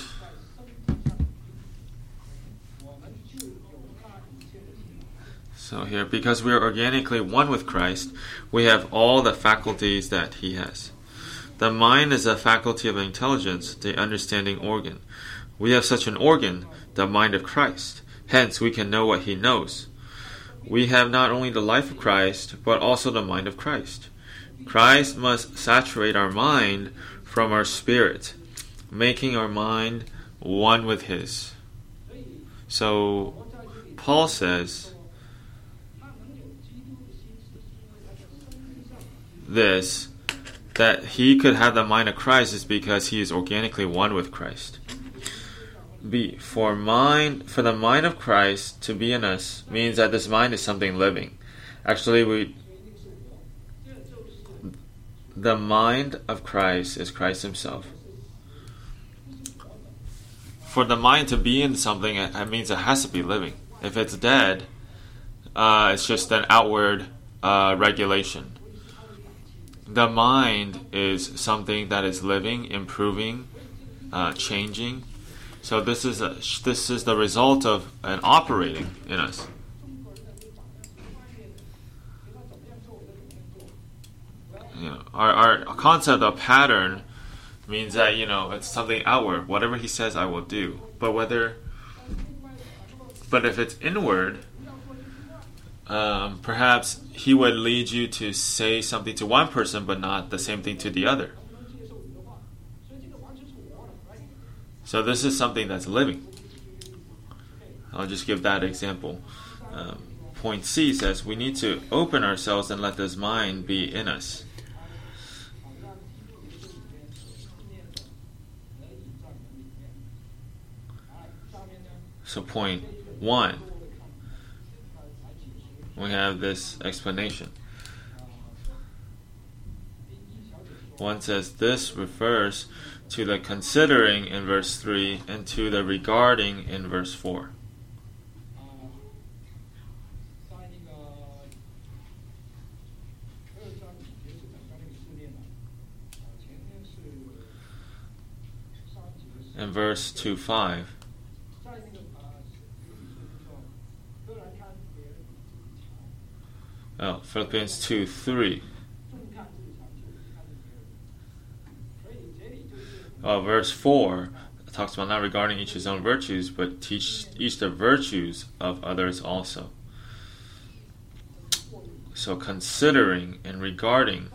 So here, because we are organically one with Christ, we have all the faculties that he has. The mind is a faculty of intelligence, the understanding organ. We have such an organ, the mind of Christ. Hence, we can know what he knows. We have not only the life of Christ, but also the mind of Christ. Christ must saturate our mind from our spirit, making our mind one with his. So, Paul says this, that he could have the mind of Christ is because he is organically one with Christ. B. For the mind of Christ to be in us means that this mind is something living. Actually, the mind of Christ is Christ himself. For the mind to be in something, it means it has to be living. If it's dead, it's just an outward regulation. The mind is something that is living, improving, changing. So this is the result of an operating in us. Our concept of pattern means that it's something outward. Whatever he says, I will do. But if it's inward, perhaps he would lead you to say something to one person, but not the same thing to the other. So this is something that's living. I'll just give that example. Point C says we need to open ourselves and let this mind be in us. So point 1, we have this explanation. 1 says this refers to the considering in verse 3 and to the regarding in verse 4. In verse 2:5. Philippians 2:3. Verse 4 talks about not regarding each his own virtues, but teach each the virtues of others also. So considering and regarding,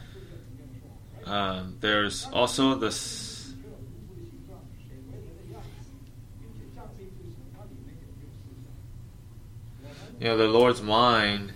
there's also this. The Lord's mind.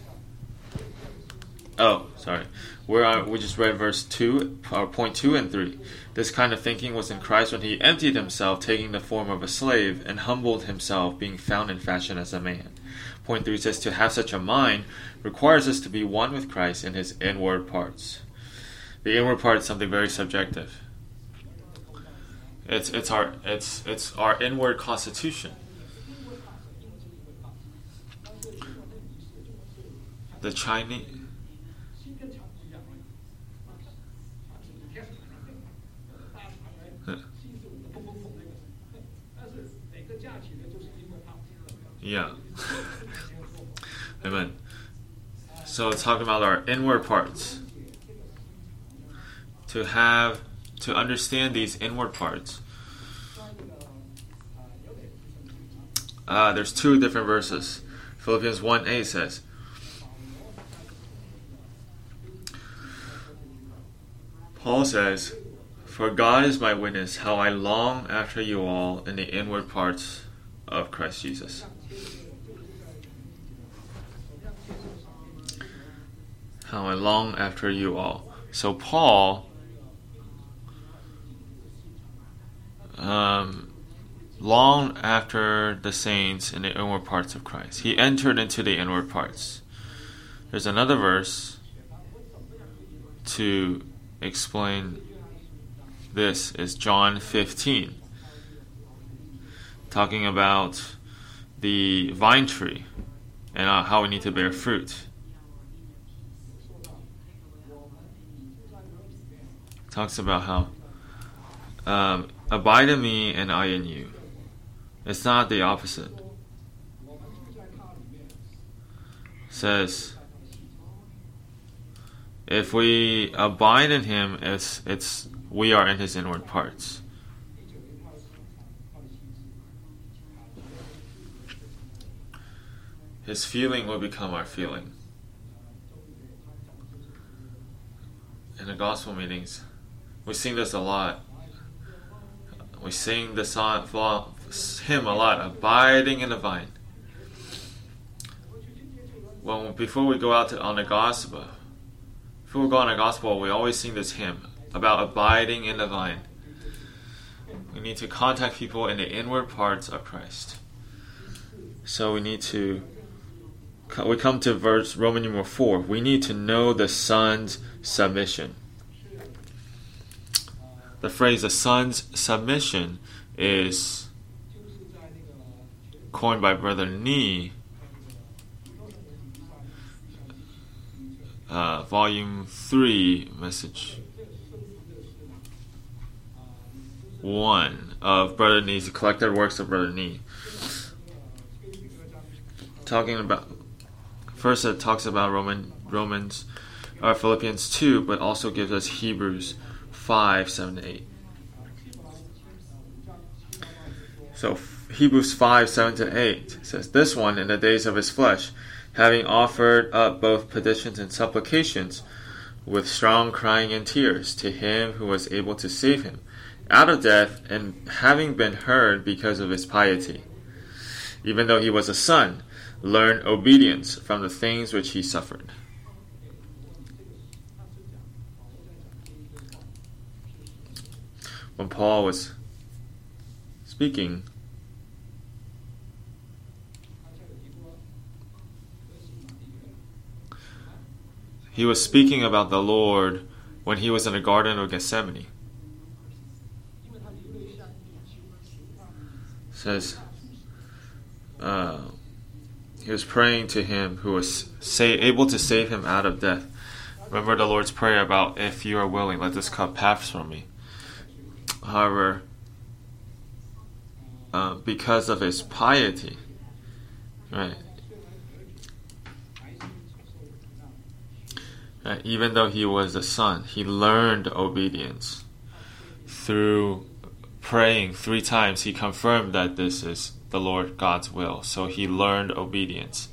We just read verse 2, or point 2 and 3. This kind of thinking was in Christ when he emptied himself, taking the form of a slave, and humbled himself, being found in fashion as a man. Point 3 says, to have such a mind requires us to be one with Christ in his inward parts. The inward part is something very subjective. It's our inward constitution. The Chinese. Yeah. Amen. So it's talking about our inward parts. To understand these inward parts, there's two different verses. Philippians 1:8 says, Paul says, for God is my witness, how I long after you all in the inward parts of Christ Jesus. How I long after you all. So Paul longed after the saints in the inward parts of Christ. He entered into the inward parts. There's another verse to explain this, is John 15, talking about the vine tree and how we need to bear fruit. Talks about how abide in me and I in you. It's not the opposite. It says if we abide in him, it's we are in his inward parts. His feeling will become our feeling. In the gospel meetings, we sing this a lot. We sing the hymn a lot, abiding in the vine. Well, before we go out on the gospel, we always sing this hymn about abiding in the vine. We need to contact people in the inward parts of Christ. So we come to verse Roman numeral 4. We need to know the Son's submission. The phrase the Son's submission is coined by Brother Nee, Volume 3, Message 1 of Brother Nee's collected works of Brother Nee. Talking about, first it talks about Philippians 2, but also gives us Hebrews 5, 7 to 8. So Hebrews 5, 7 to 8 says, this one in the days of his flesh, having offered up both petitions and supplications with strong crying and tears to him who was able to save him out of death, and having been heard because of his piety, even though he was a son, learned obedience from the things which he suffered. When Paul was speaking, he was speaking about the Lord when he was in the Garden of Gethsemane. It says, he was praying to him who was able to save him out of death. Remember the Lord's Prayer about, if you are willing, let this cup pass from me. However, because of his piety, right, even though he was a son, he learned obedience. Through praying 3 times, he confirmed that this is the Lord God's will. So he learned obedience.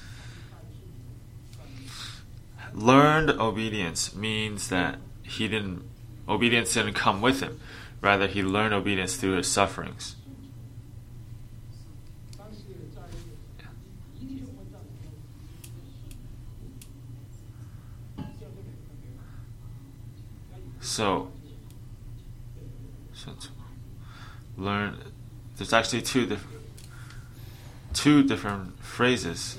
Learned obedience means that obedience didn't come with him. Rather, he learned obedience through his sufferings. So learn. There's actually two two different phrases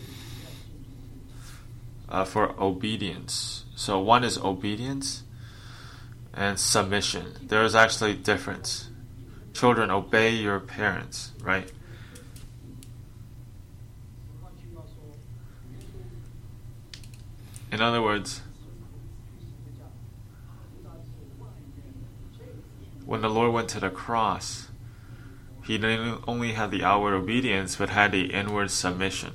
for obedience. So one is obedience and submission. There is actually a difference. Children, obey your parents, right? In other words, when the Lord went to the cross, He didn't only have the outward obedience, but had the inward submission.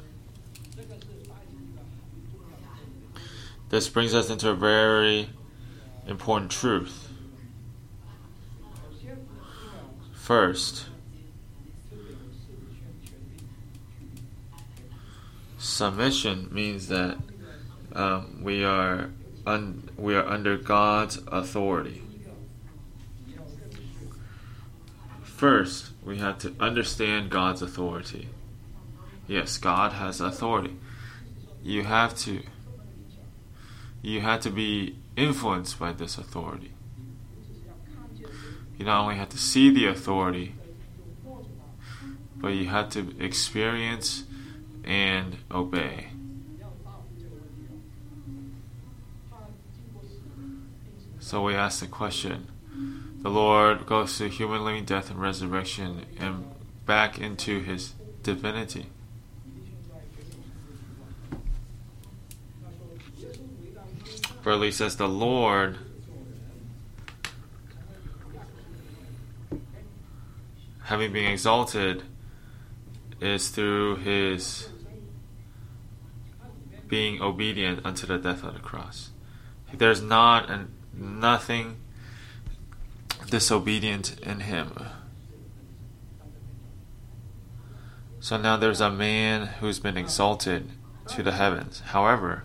This brings us into a very important truth. First, submission means that we are under God's authority. First, we have to understand God's authority. Yes, God has authority. You have to be influenced by this authority. You not only have to see the authority, but you have to experience and obey. So we ask the question, the Lord goes through human living, death, and resurrection and back into His divinity. Burley says the Lord having been exalted is through His being obedient unto the death of the cross. There's nothing disobedient in Him. So now there's a man who's been exalted to the heavens. However,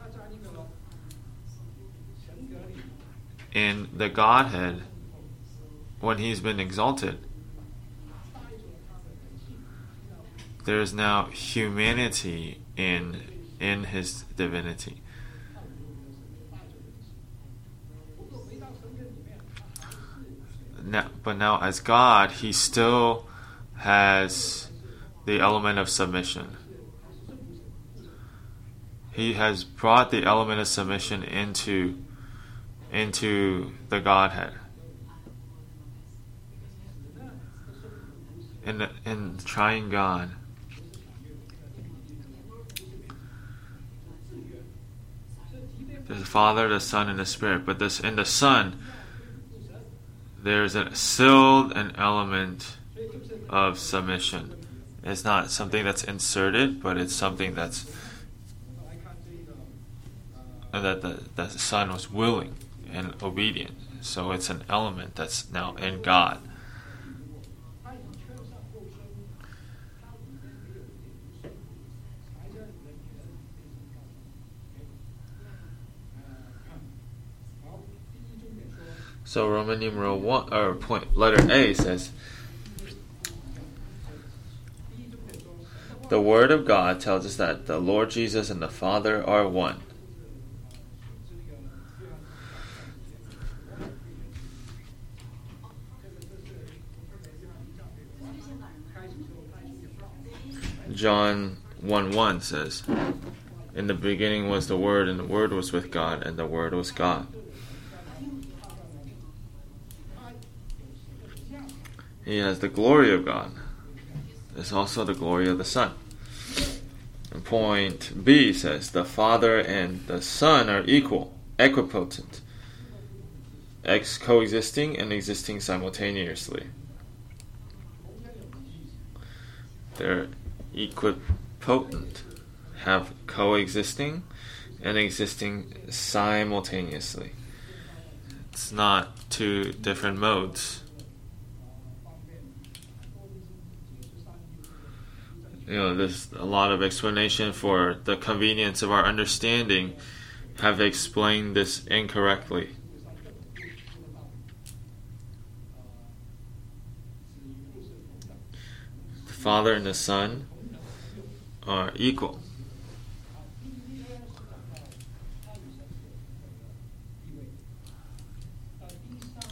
in the Godhead, when He's been exalted, there is now humanity in His divinity. But now as God, He still has the element of submission. He has brought the element of submission into the Godhead. In the triune God, there's the Father, the Son, and the Spirit. But in the Son, there's still an element of submission. It's not something that's inserted, but it's something that the Son was willing and obedient. So it's an element that's now in God. So Roman numeral 1 letter A says, the Word of God tells us that the Lord Jesus and the Father are one. John 1:1 says, in the beginning was the Word, and the Word was with God, and the Word was God. He has the glory of God. There's also the glory of the Son. And point B says, the Father and the Son are equipotent, coexisting and existing simultaneously. They're equipotent, have coexisting and existing simultaneously. It's not two different modes. There's a lot of explanation for the convenience of our understanding have explained this incorrectly. The Father and the Son are equal.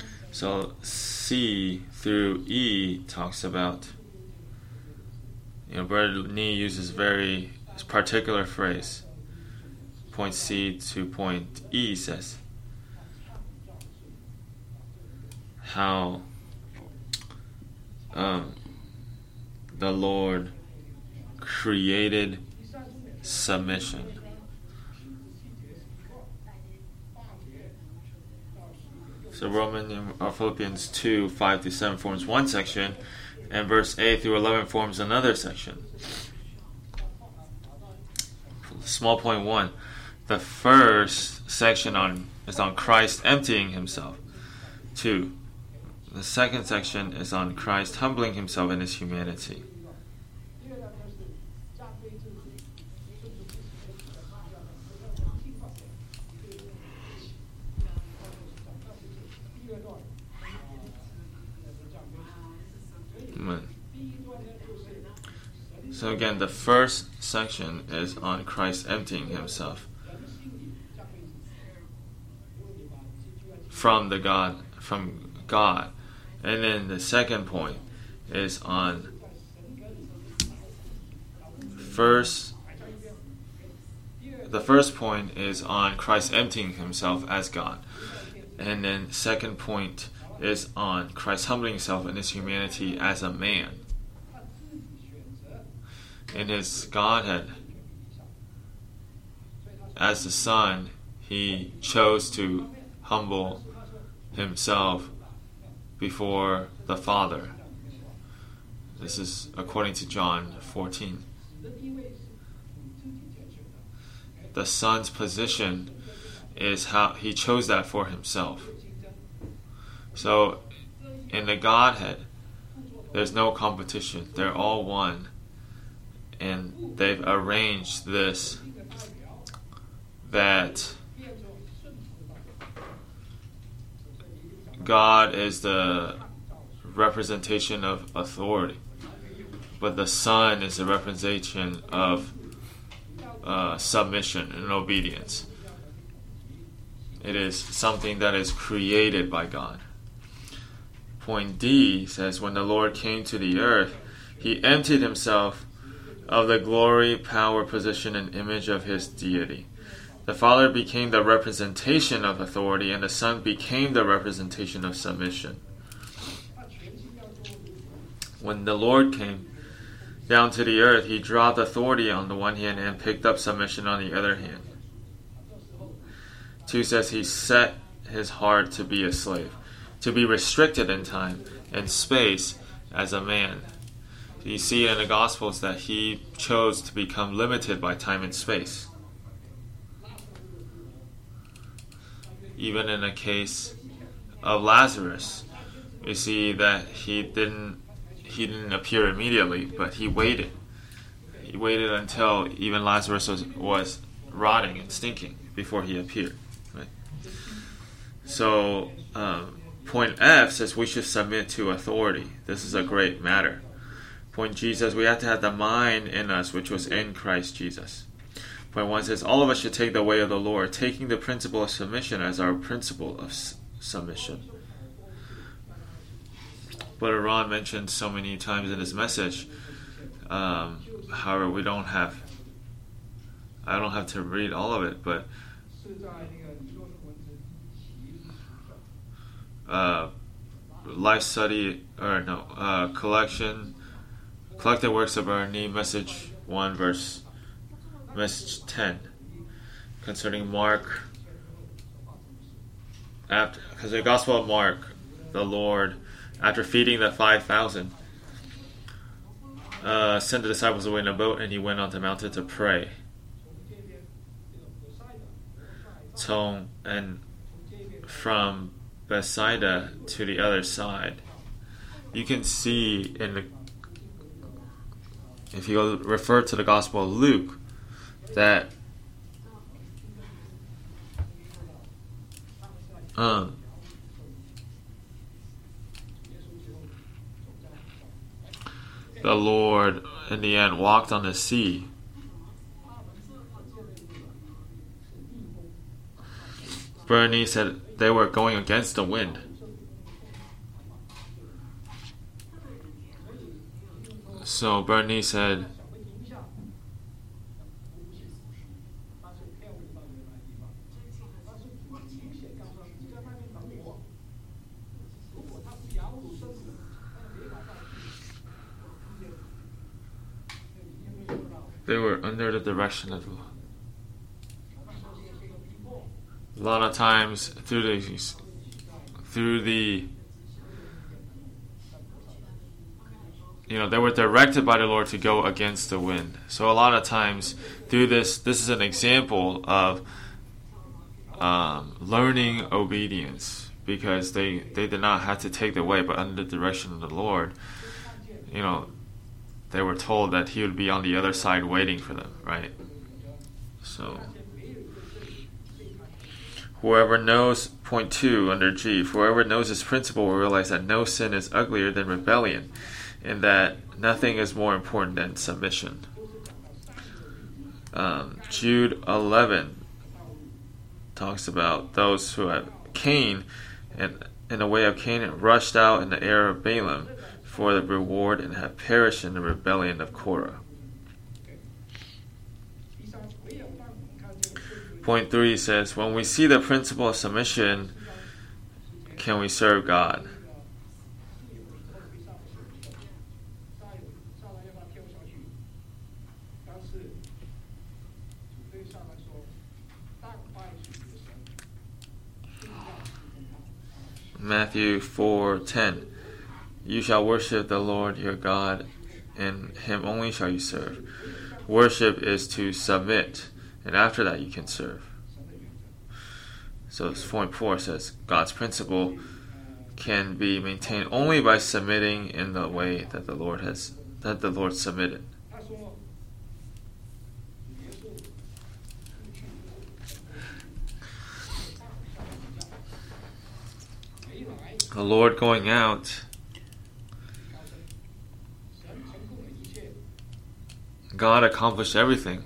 So C through E talks about Bernie uses very particular phrase. Point C to point E says how the Lord created submission. So Philippians 2, 5-7 forms one section, and verse 8 through 11 forms another section. Small point 1. The first section is on Christ emptying himself. 2. The second section is on Christ humbling himself in his humanity. So again, the first section is on Christ emptying himself from God. And then the second point is on the first point is on Christ emptying himself as God. And then second point is on Christ humbling himself in his humanity as a man. In his Godhead, as the Son, he chose to humble himself before the Father. This is according to John 14. The Son's position is how he chose that for himself. So, in the Godhead, there's no competition. They're all one. And they've arranged this, that God is the representation of authority, but the Son is the representation of submission and obedience. It is something that is created by God. Point D says, when the Lord came to the earth, he emptied himself of the glory, power, position, and image of his deity. The Father became the representation of authority, and the Son became the representation of submission. When the Lord came down to the earth, he dropped authority on the one hand and picked up submission on the other hand. 2 says he set his heart to be a slave, to be restricted in time and space as a man. You see in the Gospels that he chose to become limited by time and space. Even in the case of Lazarus, you see that he didn't appear immediately, but he waited. He waited until even Lazarus was rotting and stinking before he appeared. Right? So, point F says we should submit to authority. This is a great matter. Point G says we have to have the mind in us which was in Christ Jesus. Point 1 says all of us should take the way of the Lord, taking the principle of submission as our principle of submission. Brother Ron mentioned so many times in his message, however, I don't have to read all of it, but life study, Collected Works of Ernie, message 1, message 10, concerning Mark. Because the Gospel of Mark, the Lord, after feeding the 5,000, sent the disciples away in a boat, and he went on the mountain to pray. And from Bethsaida to the other side, you can see if you refer to the Gospel of Luke, that the Lord in the end walked on the sea. Bernie said they were going against the wind. So Bernie said, they were under the direction of the Lord. A lot of times through the they were directed by the Lord to go against the wind. So a lot of times through this is an example of learning obedience, because they did not have to take the way, but under the direction of the Lord, they were told that He would be on the other side waiting for them, right? So whoever knows, point 2 under G, whoever knows this principle will realize that no sin is uglier than rebellion, and that nothing is more important than submission. Jude 11 talks about those who have Cain, and in the way of Cain, rushed out in the error of Balaam for the reward, and have perished in the rebellion of Korah. Point 3 says, when we see the principle of submission, can we serve God? Matthew 4:10, you shall worship the Lord your God, and Him only shall you serve. Worship is to submit, and after that you can serve. So point 4 says God's principle can be maintained only by submitting in the way that the Lord submitted. The Lord going out, God accomplished everything.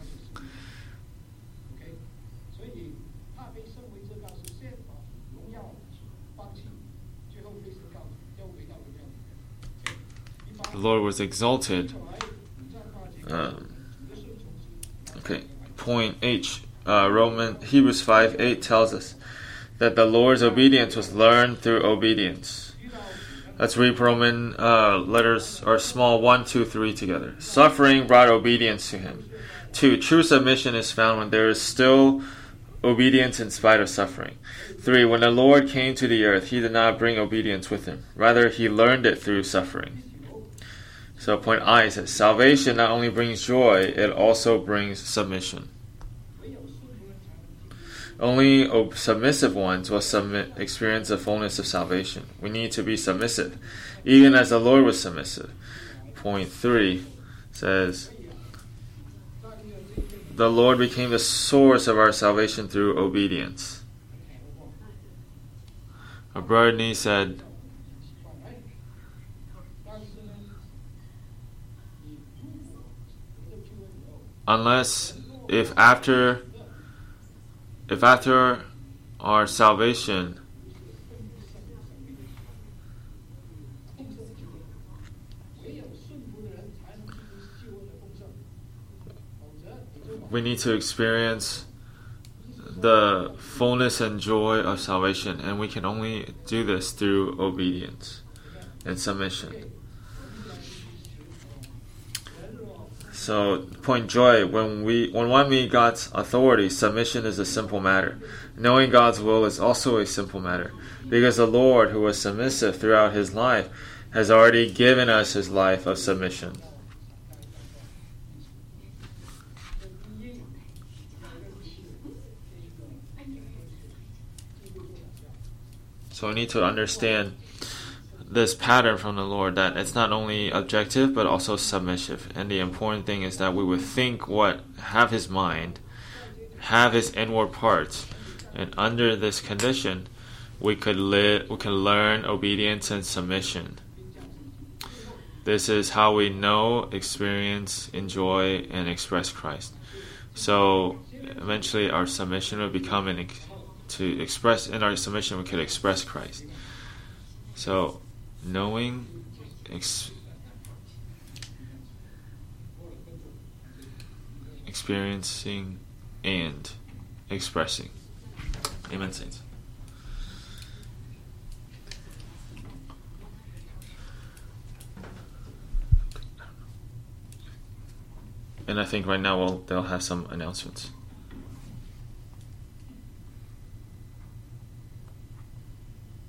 The Lord was exalted. Point H. Hebrews 5:8 tells us that the Lord's obedience was learned through obedience. Let's read Roman letters or small 1, 2, 3 together. Suffering brought obedience to Him. 2. True submission is found when there is still obedience in spite of suffering. 3. When the Lord came to the earth, He did not bring obedience with Him. Rather, He learned it through suffering. So point I says, salvation not only brings joy, it also brings submission. Only submissive ones will experience the fullness of salvation. We need to be submissive, even as the Lord was submissive. Point 3 says, the Lord became the source of our salvation through obedience. Bernie said, if after our salvation we need to experience the fullness and joy of salvation, and we can only do this through obedience and submission. So, point joy, when one meets God's authority, submission is a simple matter. Knowing God's will is also a simple matter, because the Lord, who was submissive throughout His life, has already given us His life of submission. So we need to understand this pattern from the Lord, that it's not only objective but also submissive. And the important thing is that we would have His mind, have His inward parts, and under this condition we can learn obedience and submission. This is how we know, experience, enjoy, and express Christ. So eventually our submission will become in our submission we could express Christ. So knowing, experiencing and expressing. Amen, saints. And I think right now they'll have some announcements.